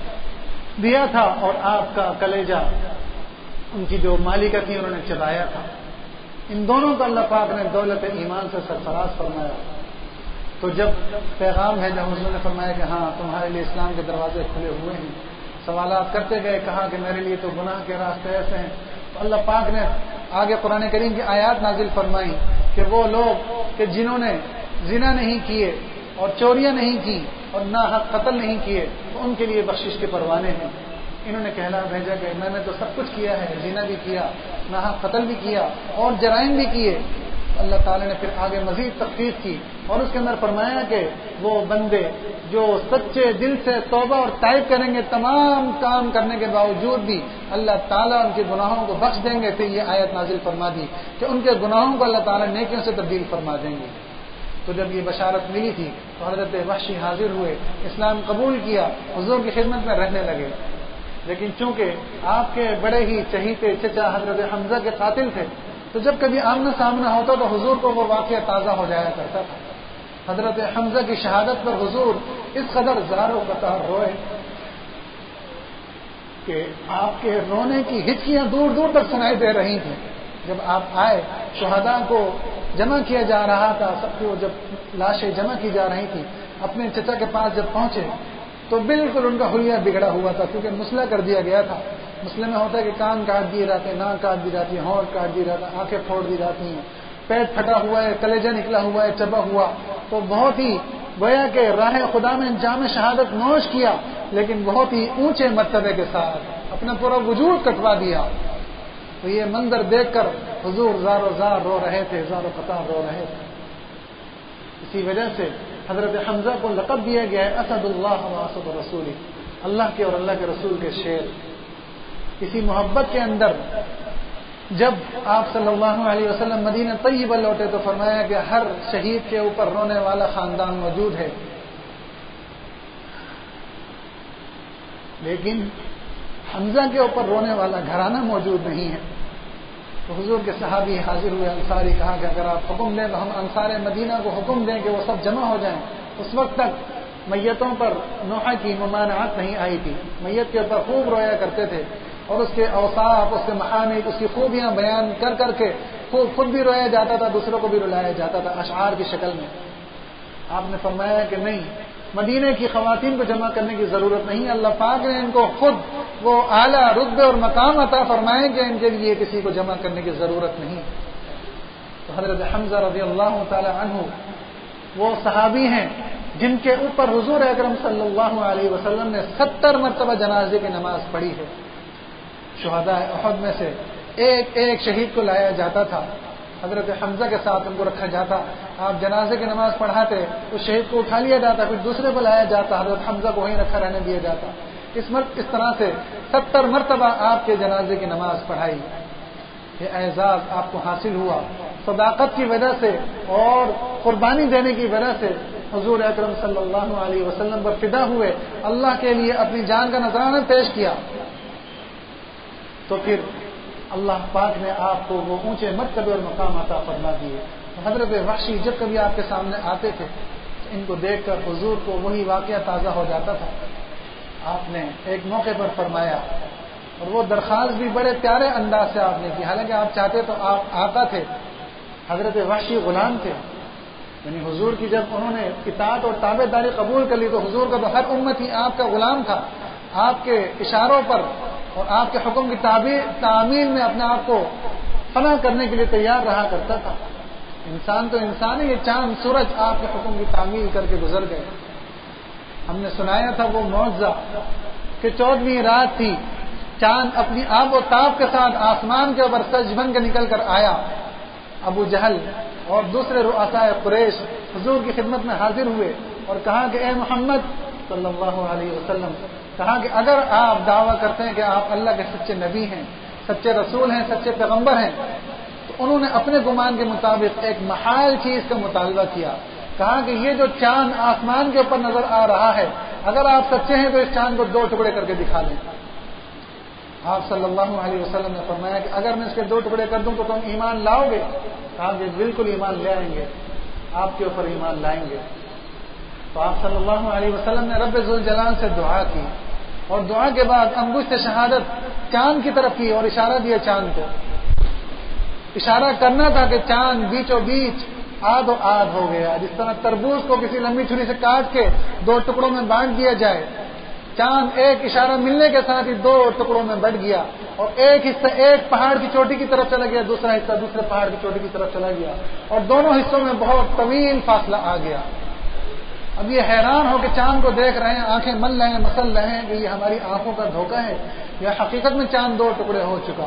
دیا تھا اور آپ کا کلیجہ ان کی جو مالکہ تھی انہوں نے چبایا تھا۔ ان دونوں کو اللہ پاک نے دولت ایمان سے سرفراز فرمایا. تو جب پیغام بھیجا حضور نے فرمایا کہ ہاں تمہارے لیے اسلام کے دروازے کھلے ہوئے ہیں. سوالات کرتے گئے, کہا کہ میرے لیے تو گناہ کے راستے ایسے ہیں. تو اللہ پاک نے آگے قرآن کریم کی آیات نازل فرمائی کہ وہ لوگ کہ جنہوں نے زنا نہیں کیے اور چوریاں نہیں کی اور ناحق قتل نہیں کیے تو ان کے لیے بخشش کے پروانے ہیں. انہوں نے کہلا بھیجا کہ میں نے تو سب کچھ کیا ہے, زنا بھی کیا, ناحق قتل بھی کیا اور جرائم بھی کیے. اللہ تعالیٰ نے پھر آگے مزید تخفیف کی اور اس کے اندر فرمایا کہ وہ بندے جو سچے دل سے توبہ اور تائب کریں گے تمام کام کرنے کے باوجود بھی اللہ تعالیٰ ان کے گناہوں کو بخش دیں گے. پھر یہ آیت نازل فرما دی کہ ان کے گناہوں کو اللہ تعالیٰ نیکیوں سے تبدیل فرما دیں گے. تو جب یہ بشارت ملی تھی تو حضرت وحشی حاضر ہوئے, اسلام قبول کیا, حضور کی خدمت میں رہنے لگے. لیکن چونکہ آپ کے بڑے ہی چہیتے چچا حضرت حمزہ کے قاتل تھے تو جب کبھی آمنا سامنا ہوتا تو حضور کو وہ واقعہ تازہ ہو جایا کرتا تھا. حضرت حمزہ کی شہادت پر حضور اس قدر زار و قطار روئے کہ آپ کے رونے کی ہچکیاں دور دور تک سنائی دے رہی تھیں. جب آپ آئے, شہداء کو جمع کیا جا رہا تھا, سب کو جب لاشیں جمع کی جا رہی تھی, اپنے چچا کے پاس جب پہنچے تو بالکل ان کا حلیہ بگڑا ہوا تھا کیونکہ مسئلہ کر دیا گیا تھا. مسئلے میں ہوتا ہے کہ کان کاٹ دیے جاتے ہیں, ناک کاٹ دی جاتی ہے, ہونٹ کاٹ دی جاتا ہے, آنکھیں پھوڑ دی جاتی ہیں, پیٹ پھٹا ہوا ہے, کلیجہ نکلا ہوا ہے, چبا ہوا. تو بہت ہی گویا کہ راہ خدا میں جام شہادت نوش کیا لیکن بہت ہی اونچے مرتبے کے ساتھ اپنا پورا وجود کٹوا دیا. تو یہ منظر دیکھ کر حضور زار و زار رو رہے تھے, زار و قطار رو رہے تھے. اسی وجہ سے حضرت حمزہ کو لقب دیا گیا ہے اسد اللہ و اسد رسول, اللہ کے اور اللہ کے رسول کے شیر. اسی محبت کے اندر جب آپ صلی اللہ علیہ وسلم مدینہ طیبہ لوٹے تو فرمایا کہ ہر شہید کے اوپر رونے والا خاندان موجود ہے لیکن حمزہ کے اوپر رونے والا گھرانہ موجود نہیں ہے. تو حضور کے صحابی حاضر ہوئے انصاری, کہا کہ اگر آپ حکم دیں تو ہم انصار مدینہ کو حکم دیں کہ وہ سب جمع ہو جائیں. اس وقت تک میتوں پر نوحہ کی ممانعت نہیں آئی تھی, میت کے اوپر خوب رویا کرتے تھے اور اس کے اوصاف, اس کے محامد, اس کی خوبیاں بیان کر کر کے خوب خود بھی رویا جاتا تھا, دوسروں کو بھی رلایا جاتا تھا اشعار کی شکل میں. آپ نے فرمایا کہ نہیں, مدینے کی خواتین کو جمع کرنے کی ضرورت نہیں, اللہ پاک نے ان کو خود وہ اعلیٰ رتبے اور مقام عطا فرمائے کہ ان کے لیے کسی کو جمع کرنے کی ضرورت نہیں. تو حضرت حمزہ رضی اللہ تعالی عنہ وہ صحابی ہیں جن کے اوپر حضور اکرم صلی اللہ علیہ وسلم نے ستر مرتبہ جنازے کی نماز پڑھی ہے. شہداء احد میں سے ایک ایک شہید کو لایا جاتا تھا, حضرت حمزہ کے ساتھ ان کو رکھا جاتا, آپ جنازے کی نماز پڑھاتے, اس شہید کو اٹھا لیا جاتا, پھر دوسرے کو لایا جاتا, حضرت حمزہ کو وہیں رکھا رہنے دیا جاتا. اس مرت اس طرح سے ستر مرتبہ آپ کے جنازے کی نماز پڑھائی. یہ اعزاز آپ کو حاصل ہوا صداقت کی وجہ سے اور قربانی دینے کی وجہ سے. حضور اکرم صلی اللہ علیہ وسلم پر فدا ہوئے, اللہ کے لیے اپنی جان کا نذرانہ پیش کیا. تو پھر اللہ پاک نے آپ کو وہ اونچے مرتبے اور مقام عطا فرما دیے. حضرت وحشی جب کبھی آپ کے سامنے آتے تھے ان کو دیکھ کر حضور کو وہی واقعہ تازہ ہو جاتا تھا. آپ نے ایک موقع پر فرمایا اور وہ درخواست بھی بڑے پیارے انداز سے آپ نے کی, حالانکہ آپ چاہتے تو آپ آتا تھے. حضرت وحشی غلام تھے, یعنی حضور کی جب انہوں نے اطاعت اور تابع داری قبول کر لی تو حضور کا تو ہر امت ہی آپ کا غلام تھا, آپ کے اشاروں پر اور آپ کے حکم کی تعمیل میں اپنے آپ کو فنا کرنے کے لیے تیار رہا کرتا تھا. انسان تو انسان ہے, یہ چاند سورج آپ کے حکم کی تعمیل کر کے گزر گئے. ہم نے سنایا تھا وہ معجزہ کہ چودہویں رات تھی, چاند اپنی آب و تاب کے ساتھ آسمان کے اوپر سج بن کے نکل کر آیا. ابو جہل اور دوسرے رؤسائے قریش حضور کی خدمت میں حاضر ہوئے اور کہا کہ اے محمد صلی اللہ علیہ وسلم, کہا کہ اگر آپ دعویٰ کرتے ہیں کہ آپ اللہ کے سچے نبی ہیں, سچے رسول ہیں, سچے پیغمبر ہیں, تو انہوں نے اپنے گمان کے مطابق ایک محال چیز کا مطالبہ کیا. کہا کہ یہ جو چاند آسمان کے اوپر نظر آ رہا ہے, اگر آپ سچے ہیں تو اس چاند کو دو ٹکڑے کر کے دکھا دیں. آپ صلی اللہ علیہ وسلم نے فرمایا کہ اگر میں اس کے دو ٹکڑے کر دوں تو تم ایمان لاؤ گے؟ کہا کہ بالکل ایمان لے آئیں گے, آپ کے اوپر ایمان لائیں گے. تو آپ صلی اللہ علیہ وسلم نے رب ذوالجلال سے دعا کی اور دعا کے بعد انگشت شہادت چاند کی طرف کی اور اشارہ دیا چاند کو. اشارہ کرنا تھا کہ چاند بیچوں بیچ آدھ و آدھ ہو گیا، جس طرح تربوز کو کسی لمبی چھری سے کاٹ کے دو ٹکڑوں میں بانٹ دیا جائے، چاند ایک اشارہ ملنے کے ساتھ ہی دو ٹکڑوں میں بٹ گیا، اور ایک حصہ ایک پہاڑ کی چوٹی کی طرف چلا گیا، دوسرا حصہ دوسرے پہاڑ کی چوٹی کی طرف چلا گیا، اور دونوں حصوں میں بہت طویل فاصلہ آ گیا۔ اب یہ حیران ہو کہ چاند کو دیکھ رہے ہیں، آنکھیں مل رہے ہیں، مسل رہے ہیں کہ یہ ہماری آنکھوں کا دھوکہ ہے یا حقیقت میں چاند دو ٹکڑے ہو چکا۔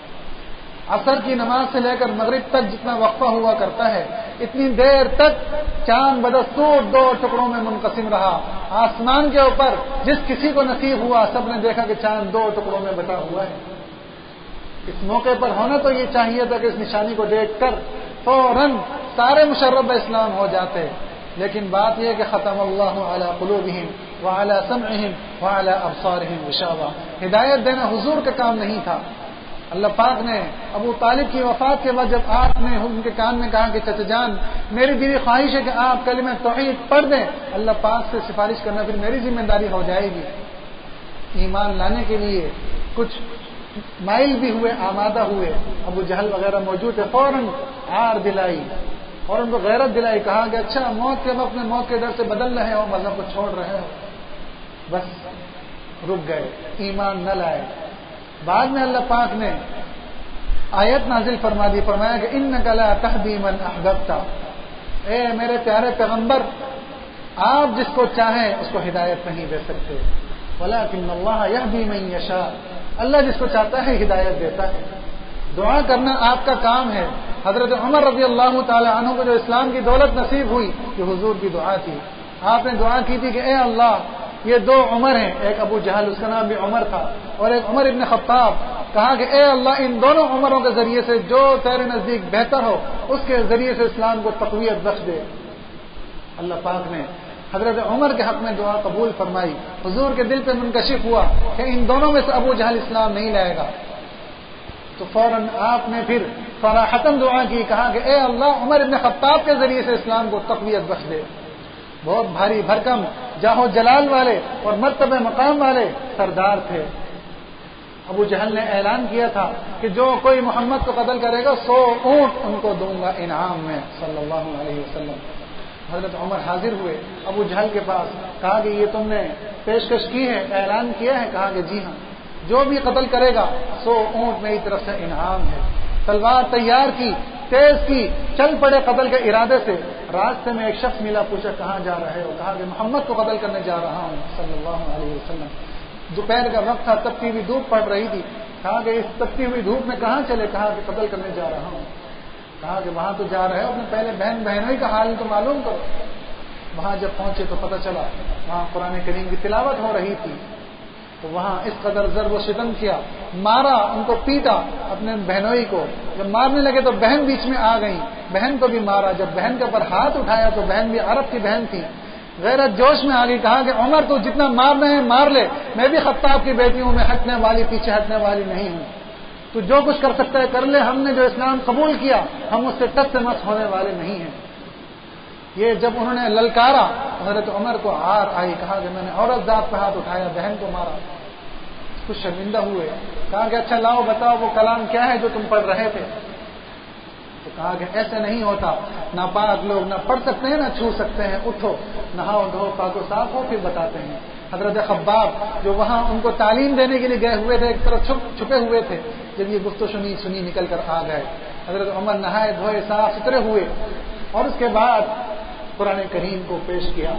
عصر کی نماز سے لے کر مغرب تک جتنا وقفہ ہوا کرتا ہے، اتنی دیر تک چاند بدستور دو ٹکڑوں میں منقسم رہا۔ آسمان کے اوپر جس کسی کو نصیب ہوا سب نے دیکھا کہ چاند دو ٹکڑوں میں بٹا ہوا ہے۔ اس موقع پر ہونا تو یہ چاہیے تھا کہ اس نشانی کو دیکھ کر فوراً سارے مشرب اسلام ہو جاتے، لیکن بات یہ ہے کہ ختم اللہ علی قلوبہم وعلی سمعہم وعلی ابصارہم غشاوہ، ہدایت دینا حضور کا کام نہیں تھا۔ اللہ پاک نے ابو طالب کی وفات کے بعد جب آپ نے ان کے کان میں کہا کہ چچا جان میری دلی خواہش ہے کہ آپ کلمہ توحید پڑھ دیں، اللہ پاک سے سفارش کرنا پھر میری ذمہ داری ہو جائے گی۔ ایمان لانے کے لیے کچھ مائل بھی ہوئے، آمادہ ہوئے، ابو جہل وغیرہ موجود ہے، فوراً عار دلائی اور ان کو غیرت دلائی، کہا کہ اچھا موت کے وقت میں موت کے ڈر سے بدل رہے ہو، مذہب کو چھوڑ رہے ہو، بس رک گئے، ایمان نہ لائے۔ بعد میں اللہ پاک نے آیت نازل فرما دی، فرمایا کہ انک لا تہدی من احببت، اے میرے پیارے پیغمبر آپ جس کو چاہیں اس کو ہدایت نہیں دے سکتے، ولکن اللہ یہدی من یشاء، اللہ جس کو چاہتا ہے ہدایت دیتا ہے۔ دعا کرنا آپ کا کام ہے۔ حضرت عمر رضی اللہ تعالی عنہ کو جو اسلام کی دولت نصیب ہوئی یہ حضور کی دعا تھی۔ آپ نے دعا کی تھی کہ اے اللہ یہ دو عمر ہیں، ایک ابو جہل اس کا نام بھی عمر تھا اور ایک عمر ابن خطاب، کہا کہ اے اللہ ان دونوں عمروں کے ذریعے سے جو تیرے نزدیک بہتر ہو اس کے ذریعے سے اسلام کو تقویت بخش دے۔ اللہ پاک نے حضرت عمر کے حق میں دعا قبول فرمائی، حضور کے دل پہ منکشف ہوا کہ ان دونوں میں سے ابو جہل اسلام نہیں لائے گا، تو فوراً آپ نے پھر صراحتاً دعا کی، کہا کہ اے اللہ عمر ابن خطاب کے ذریعے سے اسلام کو تقویت بخش دے۔ بہت بھاری بھرکم جاہ و جلال والے اور مرتبہ مقام والے سردار تھے۔ ابو جہل نے اعلان کیا تھا کہ جو کوئی محمد کو قتل کرے گا سو اونٹ ان کو دوں گا انعام میں، صلی اللہ علیہ وسلم۔ حضرت عمر حاضر ہوئے ابو جہل کے پاس، کہا کہ یہ تم نے پیشکش کی ہے، اعلان کیا ہے؟ کہا کہ جی ہاں، جو بھی قتل کرے گا سو اونٹ میری طرف سے انعام ہے۔ تلوار تیار کی، تیز کی، چل پڑے قتل کے ارادے سے۔ راستے میں ایک شخص ملا، پوچھا کہاں جا رہے ہو؟ کہا کہ محمد کو قتل کرنے جا رہا ہوں، صلی اللہ علیہ وسلم۔ دوپہر کا وقت تھا، تپتی ہوئی دھوپ پڑ رہی تھی، کہا کہ اس تپتی ہوئی دھوپ میں کہاں چلے؟ کہا کہ قتل کرنے جا رہا ہوں۔ کہا کہ وہاں تو جا رہے ہو، اپنے پہلے بہن بہنوئی کا حال تو معلوم کرو۔ وہاں جب پہنچے تو پتہ چلا وہاں قرآن کریم کی تلاوت ہو رہی تھی، تو وہاں اس قدر ضرب و ستم کیا، مارا، ان کو پیٹا اپنے بہنوئی کو۔ جب مارنے لگے تو بہن بیچ میں آ گئی، بہن کو بھی مارا۔ جب بہن کے اوپر ہاتھ اٹھایا تو بہن بھی عرب کی بہن تھی، غیرت جوش میں آ گئی، کہا کہ عمر تو جتنا مارنا ہے مار لے، میں بھی خطاب کی بیٹی ہوں، میں ہٹنے والی پیچھے ہٹنے والی نہیں ہوں، تو جو کچھ کر سکتا ہے کر لے، ہم نے جو اسلام قبول کیا ہم اس سے ٹس سے مس ہونے والے نہیں ہیں۔ یہ جب انہوں نے للکارا حضرت عمر کو عار آئی، کہا کہ میں نے عورت ذات پہ ہاتھ اٹھایا، بہن کو مارا۔ کچھ شرمندہ ہوئے، کہا کہ اچھا لاؤ بتاؤ وہ کلام کیا ہے جو تم پڑھ رہے تھے؟ تو کہا کہ ایسے نہیں ہوتا، ناپاک لوگ نہ پڑھ سکتے ہیں نہ چھو سکتے ہیں، اٹھو نہاؤ دھو پاک و صاف ہو پھر بتاتے ہیں۔ حضرت خباب جو وہاں ان کو تعلیم دینے کے لیے گئے ہوئے تھے، ایک طرف چھپ چھپے ہوئے تھے، جب یہ گفتگو سنی سنی نکل کر آ گئے۔ حضرت عمر نہائے دھوئے صاف ستھرے ہوئے اور اس کے بعد قرآن کریم کو پیش کیا،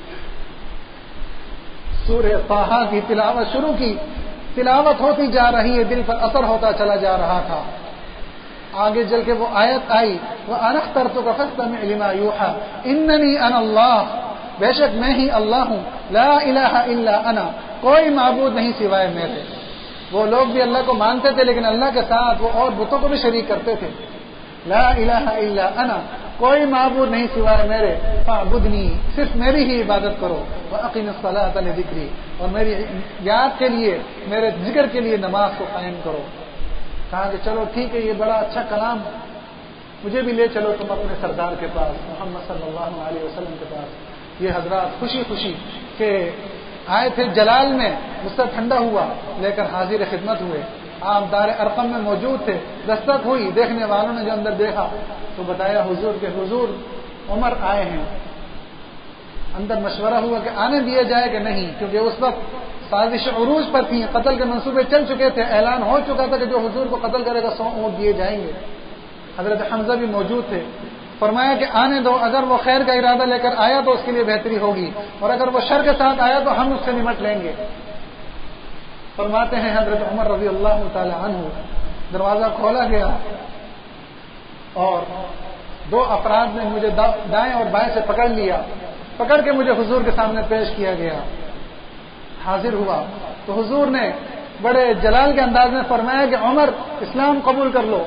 سورہ طٰہٰ کی تلاوت شروع کی۔ تلاوت ہوتی جا رہی ہے، دل پر اثر ہوتا چلا جا رہا تھا۔ آگے چل کے وہ آیت آئی، وَأَنَا اخْتَرْتُكَ فَاسْتَمِعْ لِمَا يُوحَىٰ إِنَّنِي أَنَا اللَّهُ، بے شک میں ہی اللہ ہوں، لا الہ الا انا، کوئی معبود نہیں سوائے میرے۔ وہ لوگ بھی اللہ کو مانتے تھے لیکن اللہ کے ساتھ وہ اور بتوں کو بھی شریک کرتے تھے۔ لا الہ الا انا، کوئی معبود نہیں سوائے میرے، فاعبدنی، صرف میری ہی عبادت کرو، واقم الصلاۃ لذکری، اور میری یاد کے لیے، میرے ذکر کے لیے نماز کو قائم کرو۔ کہا کہ چلو ٹھیک ہے، یہ بڑا اچھا کلام، مجھے بھی لے چلو تم اپنے سردار کے پاس، محمد صلی اللہ علیہ وسلم کے پاس۔ یہ حضرات خوشی خوشی کہ آئے تھے جلال میں، غصہ ٹھنڈا ہوا، لے کر حاضر خدمت ہوئے۔ آپ دار ارقم میں موجود تھے، دستک ہوئی، دیکھنے والوں نے جو اندر دیکھا تو بتایا حضور کے حضور عمر آئے ہیں۔ اندر مشورہ ہوا کہ آنے دیا جائے کہ نہیں، کیونکہ اس وقت سازش عروج پر تھی، قتل کے منصوبے چل چکے تھے، اعلان ہو چکا تھا کہ جو حضور کو قتل کرے گا سو اونٹ دیے جائیں گے۔ حضرت حمزہ بھی موجود تھے، فرمایا کہ آنے دو، اگر وہ خیر کا ارادہ لے کر آیا تو اس کے لیے بہتری ہوگی، اور اگر وہ شر کے ساتھ آیا تو ہم اس سے نمٹ لیں گے۔ فرماتے ہیں حضرت عمر رضی اللہ تعالی عنہ، دروازہ کھولا گیا اور دو افراد نے مجھے دائیں اور بائیں سے پکڑ لیا، پکڑ کے مجھے حضور کے سامنے پیش کیا گیا۔ حاضر ہوا تو حضور نے بڑے جلال کے انداز میں فرمایا کہ عمر اسلام قبول کر لو۔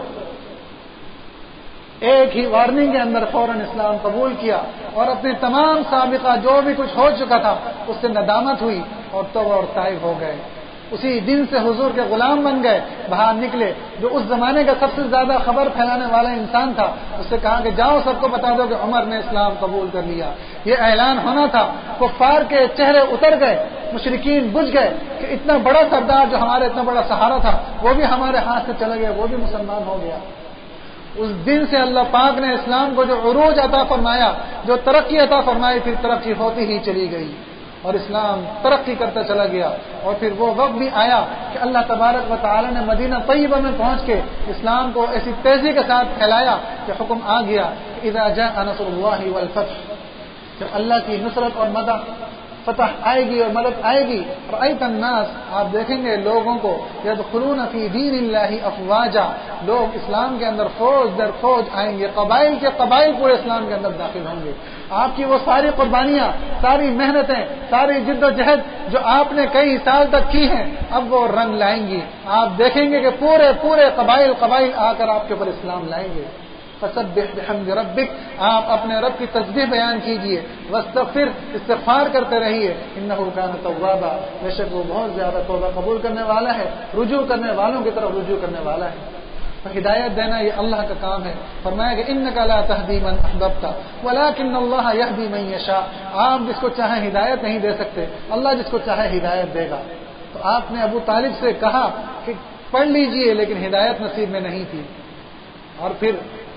ایک ہی وارننگ کے اندر فوراً اسلام قبول کیا اور اپنے تمام سابقہ جو بھی کچھ ہو چکا تھا اس سے ندامت ہوئی اور توبہ اور تائب ہو گئے۔ اسی دن سے حضور کے غلام بن گئے، باہر نکلے۔ جو اس زمانے کا سب سے زیادہ خبر پھیلانے والا انسان تھا، اس سے کہا کہ جاؤ سب کو بتا دو کہ عمر نے اسلام قبول کر لیا۔ یہ اعلان ہونا تھا، کفار کے چہرے اتر گئے، مشرکین بجھ گئے کہ اتنا بڑا سردار جو ہمارے اتنا بڑا سہارا تھا وہ بھی ہمارے ہاتھ سے چلا گیا، وہ بھی مسلمان ہو گیا۔ اس دن سے اللہ پاک نے اسلام کو جو عروج عطا فرمایا، جو ترقی عطا فرمائی، پھر ترقی ہوتی ہی چلی گئی اور اسلام ترقی کرتا چلا گیا۔ اور پھر وہ وقت بھی آیا کہ اللہ تبارک و تعالی نے مدینہ طیبہ میں پہنچ کے اسلام کو ایسی تیزی کے ساتھ پھیلایا کہ حکم آ گیا کہ اذا جاء نصر اللہ والفتح، جب اللہ کی نصرت اور مدد فتح آئے گی اور مدد آئے گی، رأیت الناس، آپ دیکھیں گے لوگوں کو، یدخلون فی دین اللہ افواجا، لوگ اسلام کے اندر فوج در فوج آئیں گے، قبائل کے قبائل پورے اسلام کے اندر داخل ہوں گے۔ آپ کی وہ ساری قربانیاں، ساری محنتیں، ساری جد و جہد جو آپ نے کئی سال تک کی ہیں اب وہ رنگ لائیں گی۔ آپ دیکھیں گے کہ پورے پورے قبائل قبائل آ کر آپ کے اوپر اسلام لائیں گے۔ فسبح بحمد ربک، آپ اپنے رب کی تسبیح بیان کیجئے، واستغفر، استغفار کرتے رہیے، انہ کان توابا، بے شک وہ بہت زیادہ توبہ قبول کرنے والا ہے، رجوع کرنے والوں کی طرف رجوع کرنے والا ہے۔ تو ہدایت دینا یہ اللہ کا کام ہے۔ فرمایا کہ انک لا تہدی من احببت ولکن اللہ یہدی من یشاء، آپ جس کو چاہے ہدایت نہیں دے سکتے، اللہ جس کو چاہے ہدایت دے گا۔ تو آپ نے ابو طالب سے کہا کہ پڑھ لیجئے، لیکن ہدایت نصیب میں نہیں تھی، اور پھر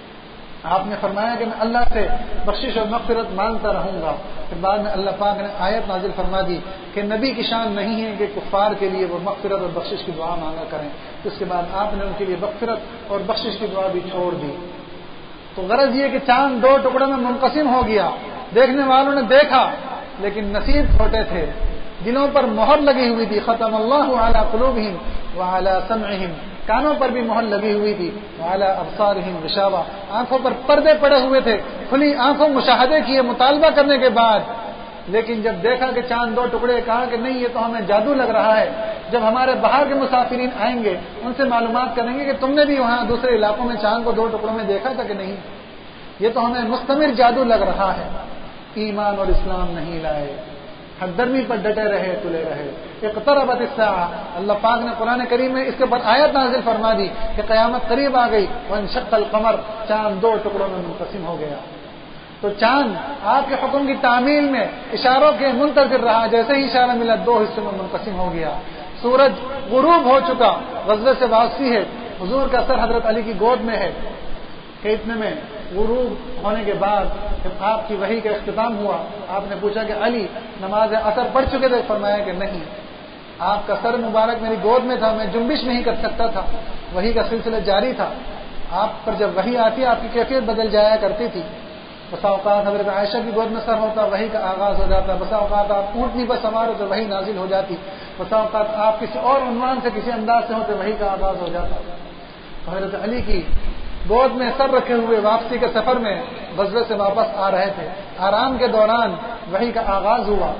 آپ نے فرمایا کہ میں اللہ سے بخشش اور مغفرت مانگتا رہوں گا۔ پھر بعد میں اللہ پاک نے آیت نازل فرما دی کہ نبی کی شان نہیں ہے کہ کفار کے لیے وہ مغفرت اور بخشش کی دعا مانگا کریں۔ اس کے بعد آپ نے ان کے لیے مغفرت اور بخشش کی دعا بھی چھوڑ دی۔ تو غرض یہ کہ چاند دو ٹکڑوں میں منقسم ہو گیا، دیکھنے والوں نے دیکھا لیکن نصیب چھوٹے تھے، دلوں پر مہر لگی ہوئی تھی۔ ختم اللہ علی قلوبہم وعلی سمعہم، کانوں پر بھی مہر لگی ہوئی تھی، وعلی ابصارہم غشاوہ، آنکھوں پر پردے پڑے ہوئے تھے، کھلی آنکھوں مشاہدے کیے مطالبہ کرنے کے بعد، لیکن جب دیکھا کہ چاند دو ٹکڑے، کہا کہ نہیں یہ تو ہمیں جادو لگ رہا ہے۔ جب ہمارے باہر کے مسافرین آئیں گے ان سے معلومات کریں گے کہ تم نے بھی وہاں دوسرے علاقوں میں چاند کو دو ٹکڑوں میں دیکھا تھا کہ نہیں، یہ تو ہمیں مستمر جادو لگ رہا ہے۔ ایمان اور اسلام نہیں لائے، حق درمی پر ڈٹے رہے، تلے رہے۔ اقتربت الساعہ، اللہ پاک نے قرآن کریم میں اس کے بعد آیت نازل فرما دی کہ قیامت قریب آ گئی۔ وانشق القمر، چاند دو ٹکڑوں میں منقسم ہو گیا۔ تو چاند آپ کے حکم کی تعمیل میں اشاروں کے منتظر رہا، جیسے ہی اشارہ ملا دو حصوں میں منقسم ہو گیا۔ سورج غروب ہو چکا، غزوے سے واپسی ہے، حضور کا سر حضرت علی کی گود میں ہے کہ اتنے میں غروب ہونے کے بعد جب آپ کی وحی کا اختتام ہوا، آپ نے پوچھا کہ علی نماز اثر پڑھ چکے تھے؟ فرمایا کہ نہیں، آپ کا سر مبارک میری گود میں تھا، میں جنبش نہیں کر سکتا تھا، وحی کا سلسلہ جاری تھا۔ آپ پر جب وحی آتی آپ کی کیفیت بدل جایا کرتی تھی۔ بسا اوقات حضرت عائشہ کی گود میں سر ہوتا، وحی کا آغاز ہو جاتا، بسا اوقات آپ اونٹنی پر سوار ہوتے، وحی نازل ہو جاتی، بسا اوقات آپ کسی اور عنوان سے کسی انداز سے ہوتے، وحی کا آغاز ہو جاتا۔ تو حضرت علی کی گود میں سر رکھے ہوئے واپسی کے سفر میں غزوے سے واپس آ رہے تھے، آرام کے دوران وحی کا آغاز ہوا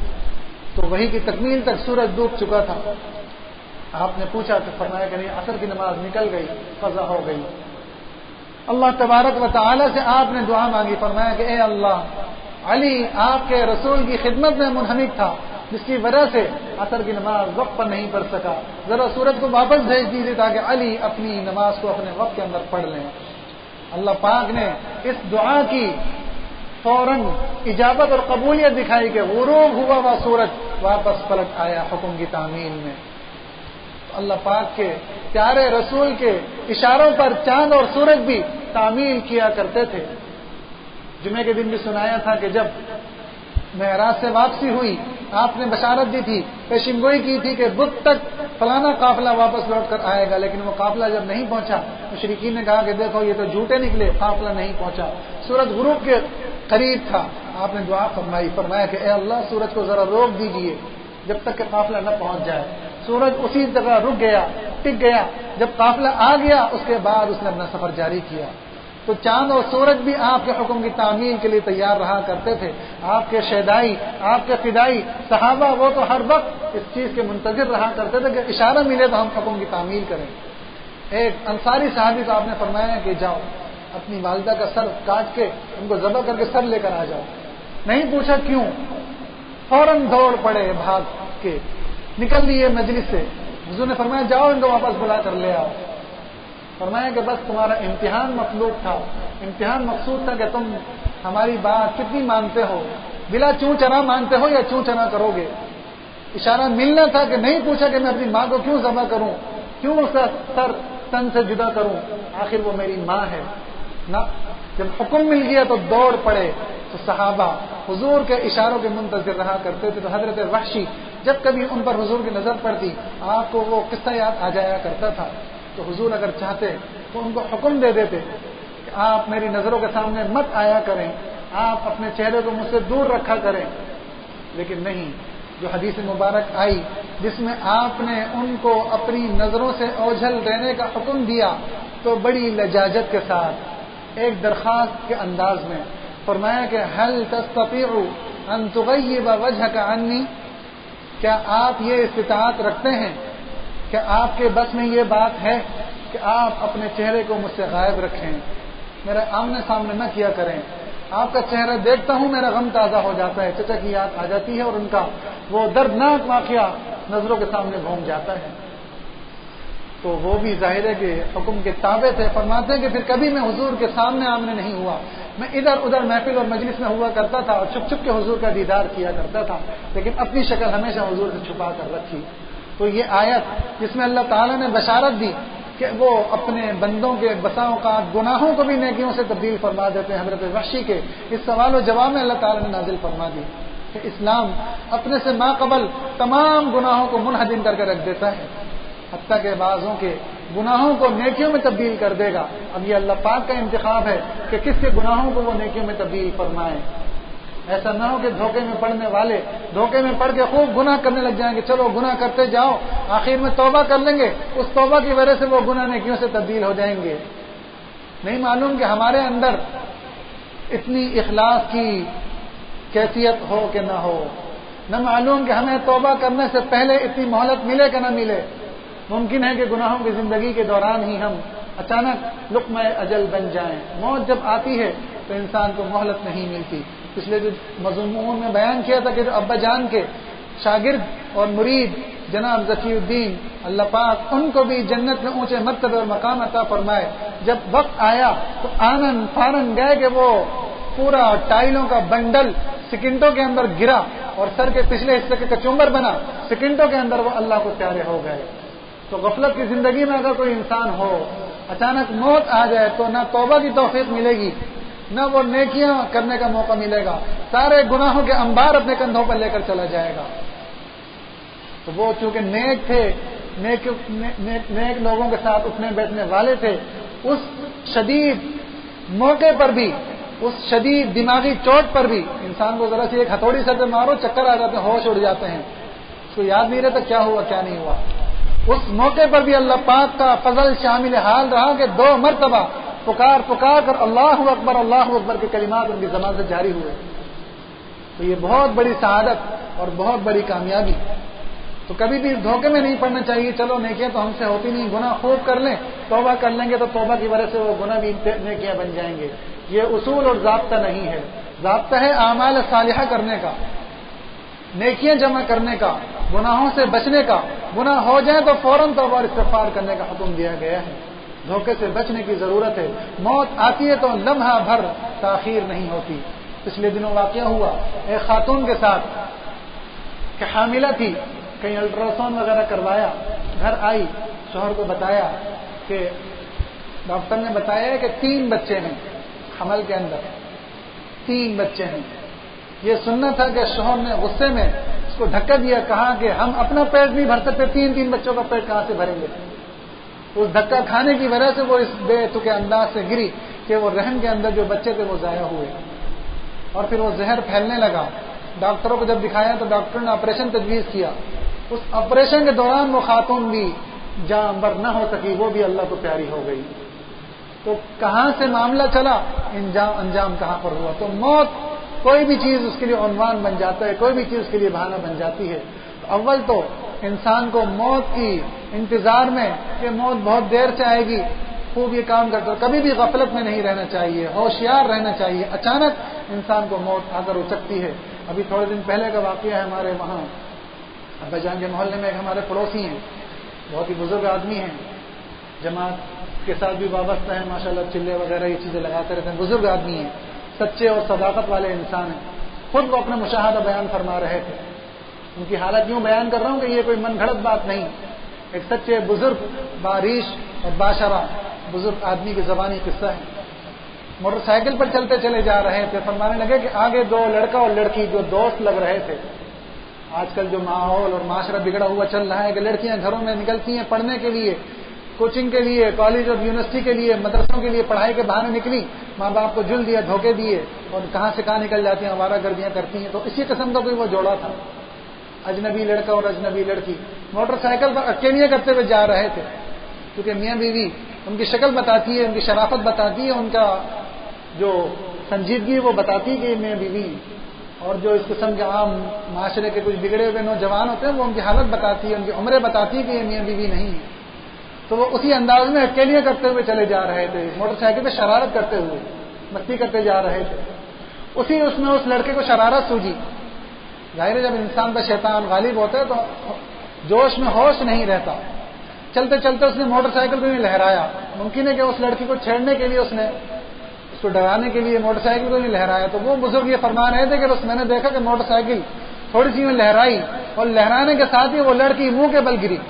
تو وحی کی تکمیل تک سورج ڈوب چکا تھا۔ آپ نے پوچھا تو فرمایا کہ نہیں، عصر کی نماز نکل گئی، قضا ہو گئی۔ اللہ تبارک و تعالی سے آپ نے دعا مانگی، فرمایا کہ اے اللہ، علی آپ کے رسول کی خدمت میں منہمک تھا، جس کی وجہ سے عصر کی نماز وقت پر نہیں پڑھ سکا، ذرا سورج کو واپس بھیج دیجیے تاکہ علی اپنی نماز کو اپنے وقت کے اندر پڑھ لیں۔ اللہ پاک نے اس دعا کی فوراً اجابت اور قبولیت دکھائی کہ غروب ہوا وہ سورج واپس پلٹ آیا حکم کی تعمیل میں۔ اللہ پاک کے پیارے رسول کے اشاروں پر چاند اور سورج بھی تعمیل کیا کرتے تھے۔ جمعے کے دن بھی سنایا تھا کہ جب معراج سے واپسی ہوئی، آپ نے بشارت دی تھی، پیشین گوئی کی تھی کہ بدھ تک فلانا قافلہ واپس لوٹ کر آئے گا، لیکن وہ قافلہ جب نہیں پہنچا، مشرکین نے کہا کہ دیکھو یہ تو جھوٹے نکلے، قافلہ نہیں پہنچا۔ سورج غروب کے قریب تھا، آپ نے دعا فرمائی، فرمایا کہ اے اللہ سورج کو ذرا روک دیجئے جب تک کہ قافلہ نہ پہنچ جائے۔ سورج اسی جگہ رک گیا، ٹک گیا، جب قافلہ آ گیا اس کے بعد اس نے اپنا سفر جاری کیا۔ تو چاند اور سورج بھی آپ کے حکم کی تعمیل کے لیے تیار رہا کرتے تھے۔ آپ کے شہدائی، آپ کے فدائی صحابہ وہ تو ہر وقت اس چیز کے منتظر رہا کرتے تھے کہ اشارہ ملے تو ہم حکم کی تعمیل کریں۔ ایک انصاری صحابی کو آپ نے فرمایا کہ جاؤ اپنی والدہ کا سر کاٹ کے ان کو ذبح کر کے سر لے کر آ جاؤ۔ نہیں پوچھا کیوں، فوراً دوڑ پڑے، بھاگ کے نکل لیے مجلس سے۔ حضور نے فرمایا جاؤ ان کو واپس بلا کر لے آؤ۔ فرمایا کہ بس تمہارا امتحان مطلوب تھا، امتحان مقصود تھا کہ تم ہماری بات کتنی مانتے ہو، بلا چوں چرا مانتے ہو یا چوں چرا کرو گے۔ اشارہ ملنا تھا کہ نہیں پوچھا کہ میں اپنی ماں کو کیوں ذبح کروں، کیوں اس کا سر تن سے جدا کروں، آخر وہ میری ماں ہے نا۔ جب حکم مل گیا تو دوڑ پڑے۔ تو صحابہ حضور کے اشاروں کے منتظر رہا کرتے تھے۔ تو حضرت وحشی جب کبھی ان پر حضور کی نظر پڑتی، آپ کو وہ قصہ یاد آ جایا کرتا تھا۔ تو حضور اگر چاہتے تو ان کو حکم دے دیتے کہ آپ میری نظروں کے سامنے مت آیا کریں، آپ اپنے چہرے کو مجھ سے دور رکھا کریں، لیکن نہیں۔ جو حدیث مبارک آئی جس میں آپ نے ان کو اپنی نظروں سے اوجھل دینے کا حکم دیا، تو بڑی لجاجت کے ساتھ ایک درخواست کے انداز میں فرمایا کہ هل تستطيع ان تغيب وجهك عني، کیا آپ یہ استطاعت رکھتے ہیں کہ آپ کے بس میں یہ بات ہے کہ آپ اپنے چہرے کو مجھ سے غائب رکھیں، میرے آمنے سامنے نہ کیا کریں، آپ کا چہرہ دیکھتا ہوں میرا غم تازہ ہو جاتا ہے، چچا کی یاد آ جاتی ہے اور ان کا وہ دردناک واقعہ نظروں کے سامنے گھوم جاتا ہے۔ تو وہ بھی ظاہر ہے کہ حکم کے تابع تھے۔ فرماتے ہیں کہ پھر کبھی میں حضور کے سامنے آمنے نہیں ہوا، میں ادھر ادھر محفل اور مجلس میں ہوا کرتا تھا اور چھپ چھپ کے حضور کا دیدار کیا کرتا تھا، لیکن اپنی شکل ہمیشہ حضور سے چھپا کر رکھی۔ تو یہ آیت جس میں اللہ تعالیٰ نے بشارت دی کہ وہ اپنے بندوں کے بسا اوقات گناہوں کو بھی نیکیوں سے تبدیل فرما دیتے ہیں، حضرت وحشی کے اس سوال و جواب میں اللہ تعالیٰ نے نازل فرما دی کہ اسلام اپنے سے ماقبل تمام گناہوں کو منہدم کر کے رکھ دیتا ہے، حتیٰ کہ بعضوں کے گناہوں کو نیکیوں میں تبدیل کر دے گا۔ اب یہ اللہ پاک کا انتخاب ہے کہ کس کے گناہوں کو وہ نیکیوں میں تبدیل فرمائیں۔ ایسا نہ ہو کہ دھوکے میں پڑنے والے دھوکے میں پڑ کے خوب گناہ کرنے لگ جائیں گے، چلو گناہ کرتے جاؤ، آخر میں توبہ کر لیں گے، اس توبہ کی وجہ سے وہ گناہ نیکیوں سے تبدیل ہو جائیں گے۔ نہیں معلوم کہ ہمارے اندر اتنی اخلاص کی کیفیت ہو کہ نہ ہو، نہ معلوم کہ ہمیں توبہ کرنے سے پہلے اتنی مہلت ملے کہ نہ ملے۔ ممکن ہے کہ گناہوں کی زندگی کے دوران ہی ہم اچانک لقمہ اجل بن جائیں۔ موت جب آتی ہے تو انسان کو مہلت نہیں ملتی۔ پچھلے جو مضمون میں بیان کیا تھا کہ ابا جان کے شاگرد اور مرید جناب ذکی الدین اللہ پاک ان کو بھی جنت میں اونچے مرتبے اور مقام عطا فرمائے، جب وقت آیا تو آنن فارن گئے کہ وہ پورا ٹائلوں کا بنڈل سکنٹوں کے اندر گرا اور سر کے پچھلے حصے کے کچمبر بنا، سکنٹوں کے اندر وہ اللہ کو پیارے ہو گئے۔ تو غفلت کی زندگی میں اگر کوئی انسان ہو، اچانک موت آ جائے تو نہ توبہ کی توفیق ملے گی، نہ وہ نیکیاں کرنے کا موقع ملے گا، سارے گناہوں کے انبار اپنے کندھوں پر لے کر چلا جائے گا۔ تو وہ چونکہ نیک تھے، نیک, نیک, نیک لوگوں کے ساتھ اٹھنے بیٹھنے والے تھے، اس شدید موقع پر بھی، اس شدید دماغی چوٹ پر بھی انسان کو ذرا سی ایک ہتھوڑی سر پہ مارو چکر آ جاتے ہیں، ہوش اڑ جاتے ہیں، اس کو یاد نہیں رہتا کیا ہوا کیا نہیں ہوا۔ اس موقع پر بھی اللہ پاک کا فضل شامل حال رہا کہ دو مرتبہ پکار پکار کر اللہ اکبر اللہ اکبر کے کلمات ان کی زبان سے جاری ہوئے۔ تو یہ بہت بڑی سعادت اور بہت بڑی کامیابی۔ تو کبھی بھی دھوکے میں نہیں پڑنا چاہیے، چلو نیکیاں تو ہم سے ہوتی نہیں، گناہ خوب کر لیں، توبہ کر لیں گے تو توبہ کی وجہ سے وہ گناہ بھی نیکیاں بن جائیں گے۔ یہ اصول اور ضابطہ نہیں ہے، ضابطہ ہے اعمال صالحہ کرنے کا، نیکیاں جمع کرنے کا، گناہوں سے بچنے کا۔ گناہ ہو جائیں تو فوراً توبہ اور استغفار کرنے کا حکم دیا گیا ہے۔ دھوکے سے بچنے کی ضرورت ہے۔ موت آتی ہے تو لمحہ بھر تاخیر نہیں ہوتی۔ پچھلے دنوں واقعہ ہوا ایک خاتون کے ساتھ کہ حاملہ تھی، کہیں الٹراساؤنڈ وغیرہ کروایا گھر آئی شوہر کو بتایا کہ ڈاکٹر نے بتایا کہ تین بچے ہیں حمل کے اندر، تین بچے ہیں. یہ سننا تھا کہ شوہر نے غصے میں اس کو دھکا دیا، کہا کہ ہم اپنا پیٹ نہیں بھر سکتے، تین تین بچوں کا پیٹ کہاں سے بھریں گے. اس دھکا کھانے کی وجہ سے وہ اس بے تکے انداز سے گری کہ وہ رحم کے اندر جو بچے تھے وہ ضائع ہوئے، اور پھر وہ زہر پھیلنے لگا. ڈاکٹروں کو جب دکھایا تو ڈاکٹر نے آپریشن تجویز کیا. اس آپریشن کے دوران وہ خاتون بھی جاں بر نہ ہو سکی، وہ بھی اللہ کو پیاری ہو گئی. تو کہاں سے معاملہ چلا، انجام انجام کہاں پر ہوا. تو موت کوئی بھی چیز اس کے لیے عنوان بن جاتا ہے، کوئی بھی چیز اس کے لیے بہانہ بن جاتی ہے. تو اول تو انسان کو موت کی انتظار میں کہ موت بہت دیر سے آئے گی خوب یہ کام کرتا ہے. کبھی بھی غفلت میں نہیں رہنا چاہیے، ہوشیار رہنا چاہیے. اچانک انسان کو موت آ کر ہو سکتی ہے. ابھی تھوڑے دن پہلے کا واقعہ ہے، ہمارے وہاں ابا جان کے محلے میں ایک ہمارے پڑوسی ہیں، بہت ہی بزرگ آدمی ہیں، جماعت کے ساتھ بھی وابستہ ہیں، ماشاءاللہ چلے وغیرہ یہ چیزیں لگاتے رہتے ہیں. بزرگ آدمی ہیں، سچے اور صداقت والے انسان ہیں. خود وہ اپنا مشاہدہ بیان فرما رہے تھے. ان کی حالت یوں بیان کر رہا ہوں کہ یہ کوئی من گھڑت بات نہیں، ایک سچے بزرگ باریش اور باشرہ بزرگ آدمی کی زبانی قصہ ہے. موٹر سائیکل پر چلتے چلے جا رہے تھے، فرمانے لگے کہ آگے دو لڑکا اور لڑکی جو دوست لگ رہے تھے. آج کل جو ماحول اور معاشرہ بگڑا ہوا چل رہا ہے کہ لڑکیاں گھروں میں نکلتی ہیں پڑھنے کے لیے، کوچنگ کے لیے، کالج اور یونیورسٹی کے لیے، مدرسوں کے لیے پڑھائی کے بہانے نکلی، ماں باپ کو جل دیا، دھوکے دیے، اور کہاں سے کہاں نکل جاتی ہیں، آوارہ گردیاں کرتی ہیں. تو اسی قسم کا کوئی وہ جوڑا تھا، اجنبی لڑکا اور اجنبی لڑکی موٹر سائیکل پر اکیلیاں کرتے ہوئے جا رہے تھے. کیونکہ میاں بیوی ان کی شکل بتاتی ہے، ان کی شرافت بتاتی ہے، ان کا جو سنجیدگی وہ بتاتی ہے کہ یہ میاں بیوی. اور جو اس قسم کے عام معاشرے کے کچھ بگڑے ہوئے نوجوان ہوتے ہیں وہ ان کی حالت بتاتی ہے، ان کی عمریں بتاتی ہے کہ یہ میاں بیوی نہیں ہے. تو وہ اسی انداز میں اکیلیاں کرتے ہوئے چلے جا رہے تھے، موٹر سائیکل پہ شرارت کرتے ہوئے مستی کرتے جا رہے تھے. اسی اس میں اس لڑکے کو شرارت سوجی. ظاہر ہے جب انسان پر شیطان غالب ہوتا ہے تو جوش میں ہوش نہیں رہتا. چلتے چلتے اس نے موٹر سائیکل کو نہیں لہرایا. ممکن ہے کہ اس لڑکی کو چھیڑنے کے لیے اس نے اس کو ڈرانے کے لیے موٹر سائیکل کو نہیں لہرایا. تو وہ بزرگ یہ فرما رہے تھے کہ بس میں نے دیکھا کہ موٹر سائیکل تھوڑی سی میں لہرائی اور لہرانے کے ساتھ ہی وہ لڑکی منہ کے بل گری.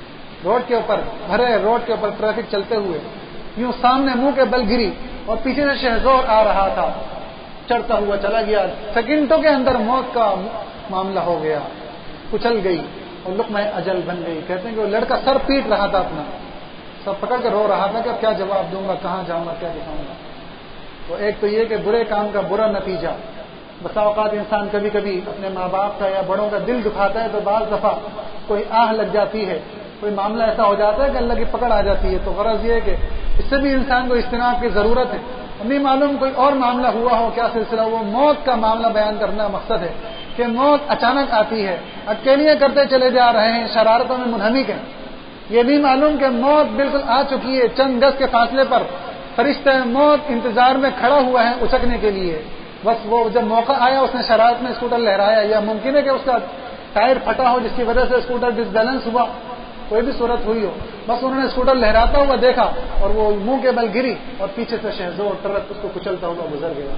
روڈ کے اوپر بھرے روڈ کے اوپر ٹریفک چلتے ہوئے یوں سامنے منہ کے بل گری اور پیچھے سے شہزور آ رہا تھا، چڑھتا ہوا چلا گیا. سیکنڈوں کے اندر موت کا معاملہ ہو گیا، کچل گئی اور لقمہ اجل بن گئی. کہتے ہیں کہ وہ لڑکا سر پیٹ رہا تھا، اپنا سر پکڑ کے رو رہا تھا کہ اب کیا جواب دوں گا، کہاں جاؤں گا، کیا دکھاؤں گا. تو ایک تو یہ کہ برے کام کا برا نتیجہ. بسا اوقات انسان کبھی کبھی اپنے ماں باپ کا یا بڑوں کا دل دکھاتا ہے تو بعض دفعہ کوئی آہ لگ جاتی ہے، کوئی معاملہ ایسا ہو جاتا ہے کہ اللہ کی پکڑ آ جاتی ہے. تو غرض یہ ہے کہ اس سے بھی انسان کو اجتناب کی ضرورت ہے. نہیں معلوم کوئی اور معاملہ ہوا ہو، کیا سلسلہ ہو. موت کا معاملہ بیان کرنا مقصد ہے کہ موت اچانک آتی ہے، اکیلیاں کرتے چلے جا رہے ہیں، شرارتوں میں منہمک ہیں. یہ نہیں معلوم کہ موت بالکل آ چکی ہے، چند گز کے فاصلے پر فرشتہ موت انتظار میں کھڑا ہوا ہے اچکنے کے لیے. بس وہ جب موقع آیا اس نے شرارت میں اسکوٹر لہرایا، یا ممکن ہے کہ اس کا ٹائر پھٹا ہو جس کی وجہ سے اسکوٹر ڈس بیلنس ہوا، کوئی بھی صورت ہوئی ہو. بس انہوں نے اسکوٹر لہراتا ہوا دیکھا اور وہ منہ کے بل گری اور پیچھے سے شہزور ٹرک اس کو کچلتا ہوا گزر گیا.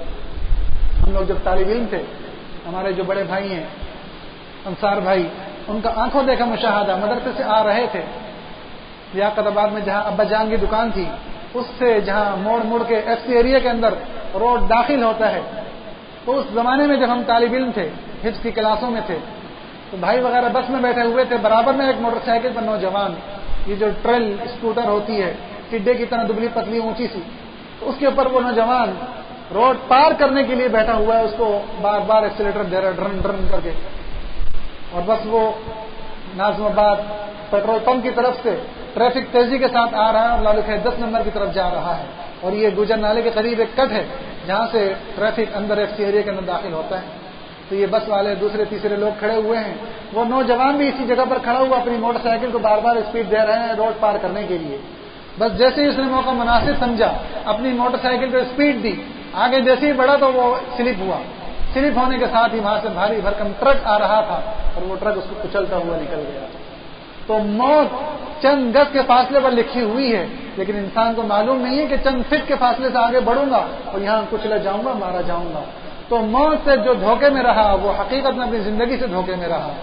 ہم لوگ جب طالب علم تھے، ہمارے جو بڑے بھائی ہیں انصار بھائی، ان کا آنکھوں دیکھا مشاہدہ، مدرسے سے آ رہے تھے لیاقت آباد میں جہاں ابا جان کی دکان تھی، اس سے جہاں موڑ موڑ کے ایف سی ایریا کے اندر روڈ داخل ہوتا ہے. تو اس زمانے میں جب ہم طالب علم تھے، حفظ کی کلاسوں میں تھے، تو بھائی وغیرہ بس میں بیٹھے ہوئے تھے، برابر میں ایک موٹر سائیکل پر نوجوان، یہ جو ٹریل اسکوٹر ہوتی ہے ٹڈے کی طرح دبلی پتلی اونچی سی، تو اس کے اوپر وہ نوجوان روڈ پار کرنے کے لیے بیٹھا ہوا ہے، اس کو بار بار ایکسیلیٹر دے رہا ہے ڈرن ڈرن کر کے. اور بس وہ نازم آباد پیٹرول پمپ کی طرف سے ٹریفک تیزی کے ساتھ آ رہا ہے اور لالو خیر دس نمبر کی طرف جا رہا ہے. اور یہ گجر نالے کے قریب ایک کٹ ہے جہاں سے ٹریفک اندر ایف سی ایریا کے اندر داخل ہوتا ہے. تو یہ بس والے دوسرے تیسرے لوگ کھڑے ہوئے ہیں، وہ نوجوان بھی اسی جگہ پر کھڑا ہوا اپنی موٹر سائیکل کو بار بار اسپیڈ دے رہے ہیں روڈ پار کرنے کے لیے. بس جیسے ہی اس نے موقع مناسب سمجھا اپنی موٹر سائیکل پہ اسپیڈ دی، آگے جیسے ہی بڑھا تو وہ سلپ ہوا. سلپ ہونے کے ساتھ ہی وہاں سے بھاری بھرکم ٹرک آ رہا تھا اور وہ ٹرک اس کو کچلتا ہوا نکل گیا. تو موت چند گز کے فاصلے پر لکھی ہوئی ہے، لیکن انسان کو معلوم نہیں ہے کہ چند فٹ کے فاصلے سے آگے بڑھوں گا اور یہاں کچلا جاؤں گا، مارا جاؤں گا. تو موت سے جو دھوکے میں رہا وہ حقیقت میں اپنی زندگی سے دھوکے میں رہا.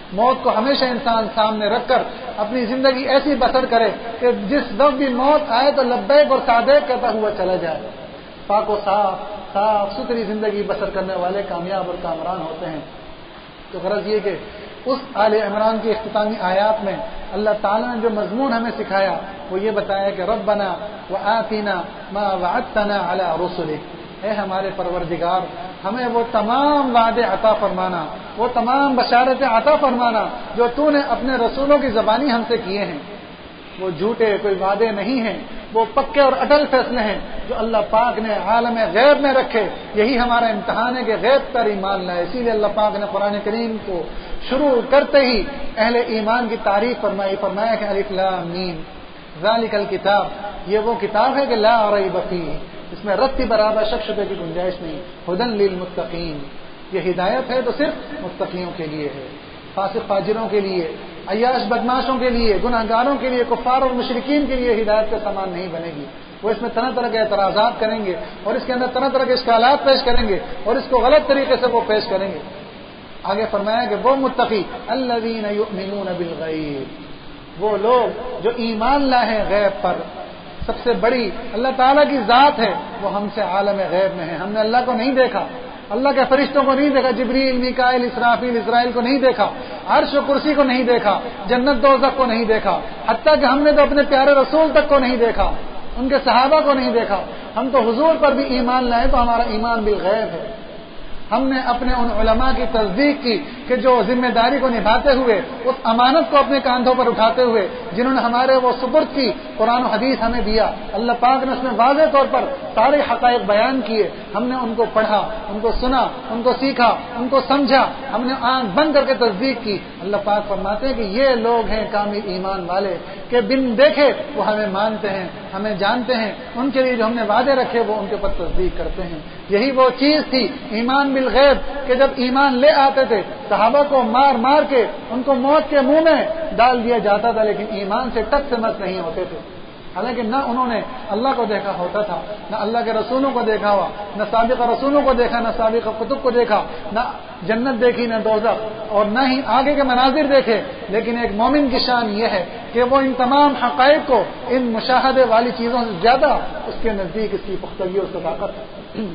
موت کو ہمیشہ انسان سامنے رکھ کر اپنی زندگی ایسی بسر کرے کہ جس وقت بھی موت آئے تو لبیک اور صادق کہتا ہوا چلا جائے. پاک و صاف صاف ستھری زندگی بسر کرنے والے کامیاب اور کامران ہوتے ہیں. تو غرض یہ کہ اس آل عمران کی اختتامی آیات میں اللہ تعالیٰ نے جو مضمون ہمیں سکھایا وہ یہ بتایا کہ ربنا وآتنا ما وعدتنا علی رسلک، اے ہمارے پروردگار ہمیں وہ تمام وعدے عطا فرمانا، وہ تمام بشارتیں عطا فرمانا جو تو نے اپنے رسولوں کی زبانی ہم سے کیے ہیں. وہ جھوٹے کوئی وعدے نہیں ہیں، وہ پکے اور اٹل فیصلے ہیں جو اللہ پاک نے عالم غیب میں رکھے. یہی ہمارا امتحان ہے کہ غیب پر ایمان لائے. اسی لیے اللہ پاک نے قرآن کریم کو شروع کرتے ہی اہل ایمان کی تعریف فرمائی، فرمایا کہ الف لام میم ذالک الکتاب، یہ وہ کتاب ہے کہ لا ریب فیہ، اس میں رتی برابر شک شبے کی گنجائش نہیں. ھدی للمتقین، یہ ہدایت ہے تو صرف متقیوں کے لیے ہے، فاسق فاجروں کے لیے، عیاش بدماشوں کے لیے، گناہ گاروں کے لیے، کفار اور مشرکین کے لیے ہدایت کا سامان نہیں بنے گی. وہ اس میں طرح طرح کے اعتراضات کریں گے اور اس کے اندر طرح طرح کے اشکالات پیش کریں گے اور اس کو غلط طریقے سے وہ پیش کریں گے. آگے فرمایا کہ وہ متقی الذین یؤمنون بالغیب، وہ لوگ جو ایمان لائے ہیں غیب پر. سب سے بڑی اللہ تعالیٰ کی ذات ہے، وہ ہم سے عالم غیب میں ہے. ہم نے اللہ کو نہیں دیکھا، اللہ کے فرشتوں کو نہیں دیکھا، جبریل میکائیل اسرافیل اسرائیل کو نہیں دیکھا، عرش و کرسی کو نہیں دیکھا، جنت دوزخ کو نہیں دیکھا، حتیٰ کہ ہم نے تو اپنے پیارے رسول تک کو نہیں دیکھا، ان کے صحابہ کو نہیں دیکھا. ہم تو حضور پر بھی ایمان لائے تو ہمارا ایمان بالغیب ہے. ہم نے اپنے ان علماء کی تصدیق کی کہ جو ذمہ داری کو نبھاتے ہوئے، اس امانت کو اپنے کاندھوں پر اٹھاتے ہوئے جنہوں نے ہمارے وہ سپرد کی قرآن و حدیث ہمیں دیا، اللہ پاک نے اس میں واضح طور پر سارے حقائق بیان کیے. ہم نے ان کو پڑھا، ان کو سنا، ان کو سیکھا، ان کو سمجھا، ہم نے آنکھ بند کر کے تصدیق کی. اللہ پاک فرماتے ہیں کہ یہ لوگ ہیں کامل ایمان والے کہ بن دیکھے وہ ہمیں مانتے ہیں، ہمیں جانتے ہیں. ان کے لیے جو ہم نے وعدے رکھے وہ ان کے پر تصدیق کرتے ہیں. یہی وہ چیز تھی ایمان بالغیب کہ جب ایمان لے آتے تھے صحابہ کو مار مار کے ان کو موت کے منہ میں ڈال دیا جاتا تھا، لیکن ایمان سے ٹک سے مس نہیں ہوتے تھے. حالانکہ نہ انہوں نے اللہ کو دیکھا ہوتا تھا، نہ اللہ کے رسولوں کو دیکھا ہوا، نہ سابق رسولوں کو دیکھا، نہ سابق کتب کو دیکھا، نہ جنت دیکھی، نہ دوزخ، اور نہ ہی آگے کے مناظر دیکھے. لیکن ایک مومن کی شان یہ ہے کہ وہ ان تمام حقائق کو، ان مشاہدے والی چیزوں سے زیادہ اس کے نزدیک اس کی پختگی اور صداقت ہے.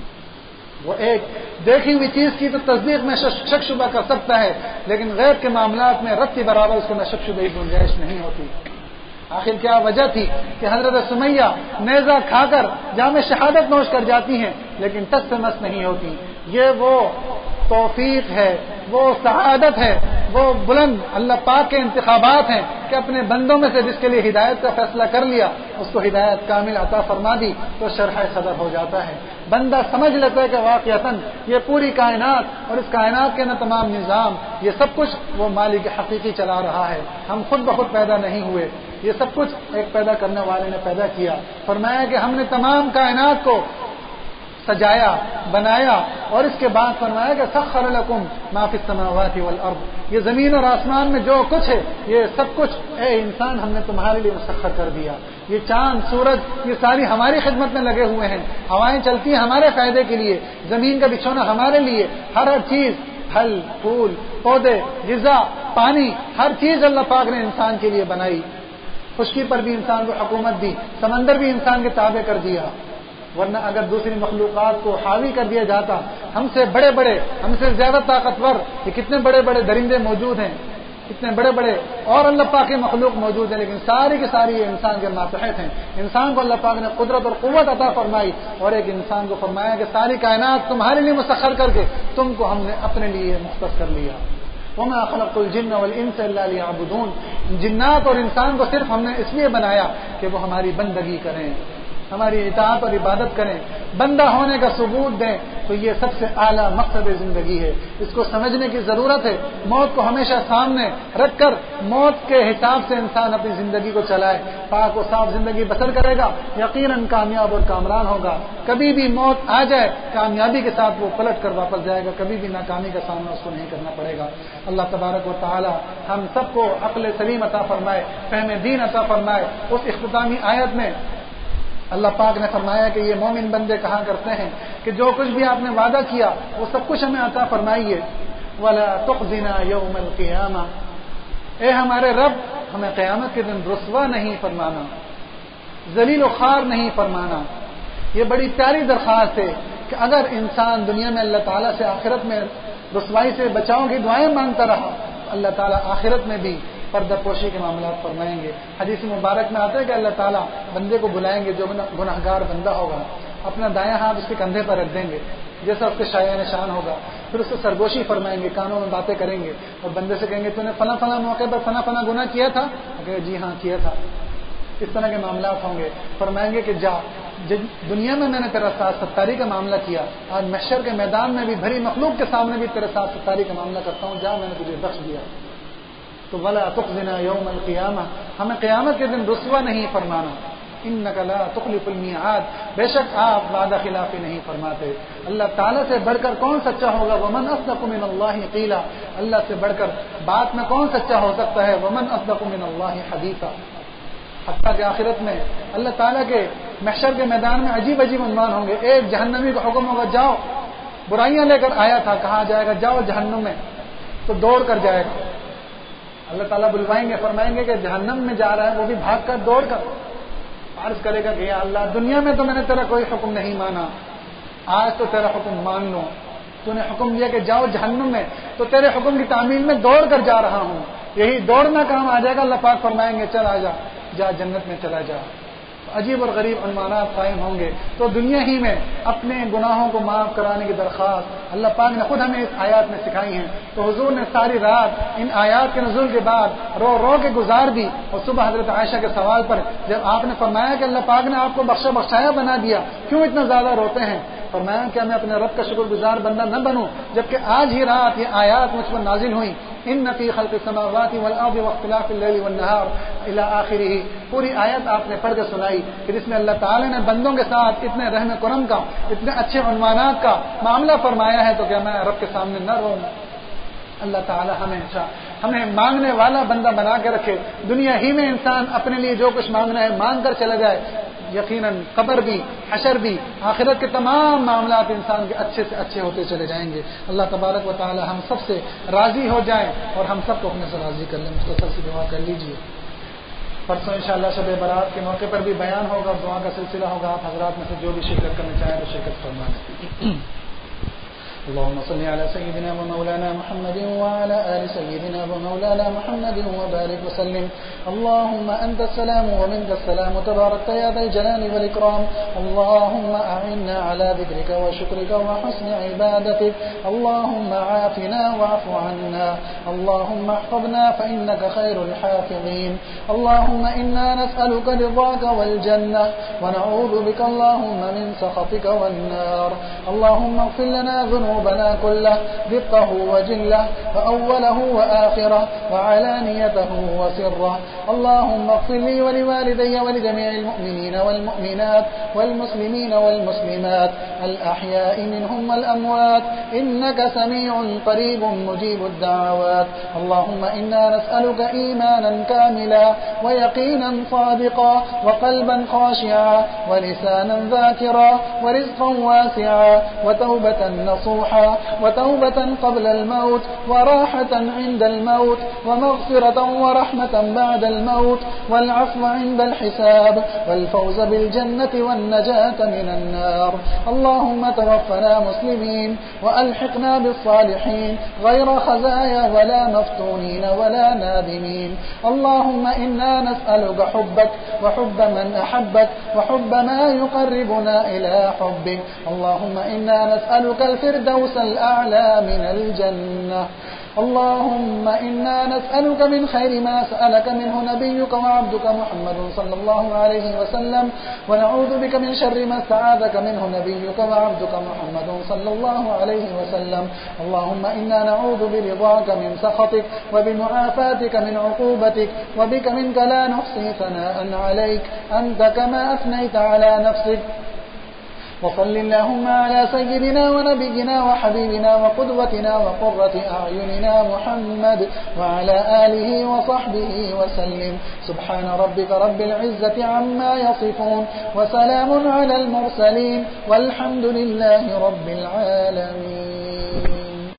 وہ ایک دیکھی ہوئی چیز کی تو تصدیق میں شک شبہ کر سکتا ہے، لیکن غیب کے معاملات میں رتی برابر اس کو نہ شک شبہ کی گنجائش نہیں ہوتی. آخر کیا وجہ تھی کہ حضرت سمیہ نیزہ کھا کر جام شہادت نوش کر جاتی ہیں لیکن ٹس سے مس نہیں ہوتی؟ یہ وہ توفیق ہے، وہ سعادت ہے، وہ بلند اللہ پاک کے انتخابات ہیں کہ اپنے بندوں میں سے جس کے لیے ہدایت کا فیصلہ کر لیا اس کو ہدایت کامل عطا فرما دی تو شرح صدر ہو جاتا ہے. بندہ سمجھ لیتا ہے کہ واقعتاً یہ پوری کائنات اور اس کائنات کے نا تمام نظام یہ سب کچھ وہ مالک حقیقی چلا رہا ہے. ہم خود بخود پیدا نہیں ہوئے، یہ سب کچھ ایک پیدا کرنے والے نے پیدا کیا. فرمایا کہ ہم نے تمام کائنات کو سجایا، بنایا، اور اس کے بعد فرمایا کہ سخر لکم ما فی السماوات والارض، یہ زمین اور آسمان میں جو کچھ ہے یہ سب کچھ اے انسان ہم نے تمہارے لیے مسخر کر دیا. یہ چاند سورج یہ ساری ہماری خدمت میں لگے ہوئے ہیں، ہوائیں چلتی ہیں ہمارے فائدے کے لیے، زمین کا بچھونا ہمارے لیے، ہر ہر چیز، پھل پھول پودے غذا پانی ہر چیز اللہ پاک نے انسان کے لیے بنائی. خشکی پر بھی انسان کو حکومت دی، سمندر بھی انسان کے تابع کر دیا. ورنہ اگر دوسری مخلوقات کو حاوی کر دیا جاتا، ہم سے بڑے بڑے، ہم سے زیادہ طاقتور یہ کتنے بڑے بڑے درندے موجود ہیں، کتنے بڑے بڑے اور اللہ پاک کے مخلوق موجود ہیں، لیکن ساری کی ساری یہ انسان کے ماتحت ہیں. انسان کو اللہ پاک نے قدرت اور قوت عطا فرمائی اور ایک انسان کو فرمایا کہ ساری کائنات تمہارے لیے مسخر کر کے تم کو ہم نے اپنے لیے مختص کر لیا. وما خلقت الجن والانس الا ليعبدون، جنات اور انسان کو صرف ہم نے اس لیے بنایا کہ وہ ہماری بندگی کریں، ہماری اطاعت اور عبادت کریں، بندہ ہونے کا ثبوت دیں. تو یہ سب سے اعلیٰ مقصد زندگی ہے، اس کو سمجھنے کی ضرورت ہے. موت کو ہمیشہ سامنے رکھ کر موت کے حساب سے انسان اپنی زندگی کو چلائے، پاک و صاف زندگی بسر کرے گا، یقیناً کامیاب اور کامران ہوگا. کبھی بھی موت آ جائے کامیابی کے ساتھ وہ پلٹ کر واپس جائے گا، کبھی بھی ناکامی کا سامنا اس کو نہیں کرنا پڑے گا. اللہ تبارک و تعالی ہم سب کو عقل سلیم عطا فرمائے، فہم دین عطا فرمائے. اس اختتامی آیت میں اللہ پاک نے فرمایا کہ یہ مومن بندے کہا کرتے ہیں کہ جو کچھ بھی آپ نے وعدہ کیا وہ سب کچھ ہمیں عطا فرمائیے، ولا تخزنا یوم القیامہ، اے ہمارے رب ہمیں قیامت کے دن رسوا نہیں فرمانا، ذلیل و خوار نہیں فرمانا۔ یہ بڑی پیاری درخواست ہے کہ اگر انسان دنیا میں اللہ تعالیٰ سے آخرت میں رسوائی سے بچاؤ کی دعائیں مانگتا رہا، اللہ تعالیٰ آخرت میں بھی پردہ پوشی کے معاملات فرمائیں گے۔ حدیث مبارک میں آتا ہے کہ اللہ تعالیٰ بندے کو بلائیں گے، جو گناہ گار بندہ ہوگا اپنا دایاں ہاتھ اس کے کندھے پر رکھ دیں گے جیسا اس کے شایع نشان ہوگا، پھر اس سے سرگوشی فرمائیں گے، کانوں میں باتیں کریں گے اور بندے سے کہیں گے تو نے فلاں فلاں موقع پر فلاں فلاں گناہ کیا تھا، کہ جی ہاں کیا تھا۔ اس طرح کے معاملات ہوں گے، فرمائیں گے کہ جا دنیا میں میں نے تیرا ساتھ ستاری کا معاملہ کیا، آج محشر کے میدان میں بھی بھری مخلوق کے سامنے بھی تیرے ساتھ ستاری کا معاملہ کرتا ہوں، جا میں نے تجھے بخش دیا۔ تو ولا تخزنا یوم القیامہ، ہمیں قیامت کے دن رسوا نہیں فرمانا۔ انک لا تخلف المیعاد، بے شک آپ وعدہ خلافی نہیں فرماتے۔ اللہ تعالیٰ سے بڑھ کر کون سچا ہوگا؟ ومن اصدق من اللہ قیلا، اللہ سے بڑھ کر بات میں کون سچا ہو سکتا ہے؟ ومن اصدق من اللہ حدیثا۔ حتیٰ کہ آخرت میں اللہ تعالیٰ کے محشر کے میدان میں عجیب عجیب عنوان ہوں گے۔ ایک جہنمی کا حکم ہوگا جاؤ، برائیاں لے کر آیا تھا، کہا جائے گا جاؤ جہنم میں، تو دوڑ کر جائے گا۔ اللہ تعالیٰ بلوائیں گے، فرمائیں گے کہ جہنم میں جا رہا ہے، وہ بھی بھاگ کر دوڑ کر عرض کرے گا کہ یا اللہ دنیا میں تو میں نے تیرا کوئی حکم نہیں مانا، آج تو تیرا حکم مان لو، تو نے حکم دیا کہ جاؤ جہنم میں، تو تیرے حکم کی تعمیل میں دوڑ کر جا رہا ہوں۔ یہی دوڑنا کام آ جائے گا، اللہ پاک فرمائیں گے چل آ جا، جا جنت میں چلا جا۔ عجیب اور غریب عنوانات قائم ہوں گے۔ تو دنیا ہی میں اپنے گناہوں کو معاف کرانے کی درخواست اللہ پاک نے خود ہمیں اس آیات میں سکھائی ہیں۔ تو حضور نے ساری رات ان آیات کے نزول کے بعد رو رو کے گزار دی، اور صبح حضرت عائشہ کے سوال پر جب آپ نے فرمایا کہ اللہ پاک نے آپ کو بخشا بخشایا بنا دیا، کیوں اتنا زیادہ روتے ہیں؟ فرمایا کہ میں اپنے رب کا شکر گزار بندہ نہ بنوں، جبکہ آج ہی رات یہ آیات مجھ پر نازل ہوئی، ان فی خلق السماوات والارض واختلاف اللیل والنہار الی آخرہ۔ پوری آیت آپ نے پڑھ کے سنائی کہ جس میں اللہ تعالی نے بندوں کے ساتھ اتنے رحم کرم کا، اتنے اچھے عنوانات کا معاملہ فرمایا ہے، تو کیا میں رب کے سامنے نہ روؤں؟ اللہ تعالی ہمیشہ ہمیں مانگنے والا بندہ بنا کے رکھے۔ دنیا ہی میں انسان اپنے لیے جو کچھ مانگنا ہے مانگ کر چلا جائے، یقیناً قبر بھی، حشر بھی، آخرت کے تمام معاملات انسان کے اچھے سے اچھے ہوتے چلے جائیں گے۔ اللہ تبارک و تعالی ہم سب سے راضی ہو جائے اور ہم سب کو اپنے سے راضی کر لیں۔ مختصر سی دعا کر لیجیے۔ پرسوں انشاءاللہ شب برات کے موقع پر بھی بیان ہوگا اور دعا کا سلسلہ ہوگا۔ آپ حضرات میں سے جو بھی شرکت کرنا چاہیں تو شرکت فرمائیں۔ اللهم صل على سيدنا ومولانا محمد وعلى آل سيدنا ومولانا محمد وبارك وسلم. اللهم أنت السلام ومنك السلام تبارك يا ذا الجلال والإكرام. اللهم أعنا على ذكرك وشكرك وحسن عبادتك. اللهم عافنا واعف عنا. اللهم احفظنا فإنك خير الحافظين. اللهم إنا نسألك رضاك والجنة ونعوذ بك اللهم من سخطك والنار. اللهم اغفر لنا ذنوبنا كله دقه وجله فأوله وآخره وعلانيته وسره. اللهم اغفر لي ولوالدي ولجميع المؤمنين والمؤمنات والمسلمين والمسلمات الأحياء منهم والأموات إنك سميع قريب مجيب الدعوات. اللهم إنا نسألك إيمانا كاملا ويقينا صادقا وقلبا خاشعا ولسانا ذاكرا ورزقا واسعا وتوبة نصوحا وتوبة قبل الموت وراحة عند الموت ومغفرة ورحمة بعد الموت والعفو عند الحساب والفوز بالجنة والنجاة من النار. اللهم توفنا مسلمين وألحقنا بالصالحين غير خزايا ولا مفتونين ولا نادمين. اللهم إنا نسألك حبك وحب من أحبك وحب ما يقربنا إلى حبك. اللهم إنا نسألك الفردوس الأعلى من الجنة. اللهم إنا نسألك من خير ما سألك منه نبيك وعبدك محمد صلى الله عليه وسلم ونعوذ بك من شر ما استعاذك منه نبيك وعبدك محمد صلى الله عليه وسلم. اللهم إنا نعوذ برضاك من سخطك وبمعافاتك من عقوبتك وبك منك لا نحصي ثناء عليك أنت كما أثنيت على نفسك. وصل اللهم على سيدنا ونبينا وحبيبنا وقدوتنا وقرة أعيننا محمد وعلى آله وصحبه وسلم. سبحان ربك رب العزة عما يصفون وسلام على المرسلين والحمد لله رب العالمين.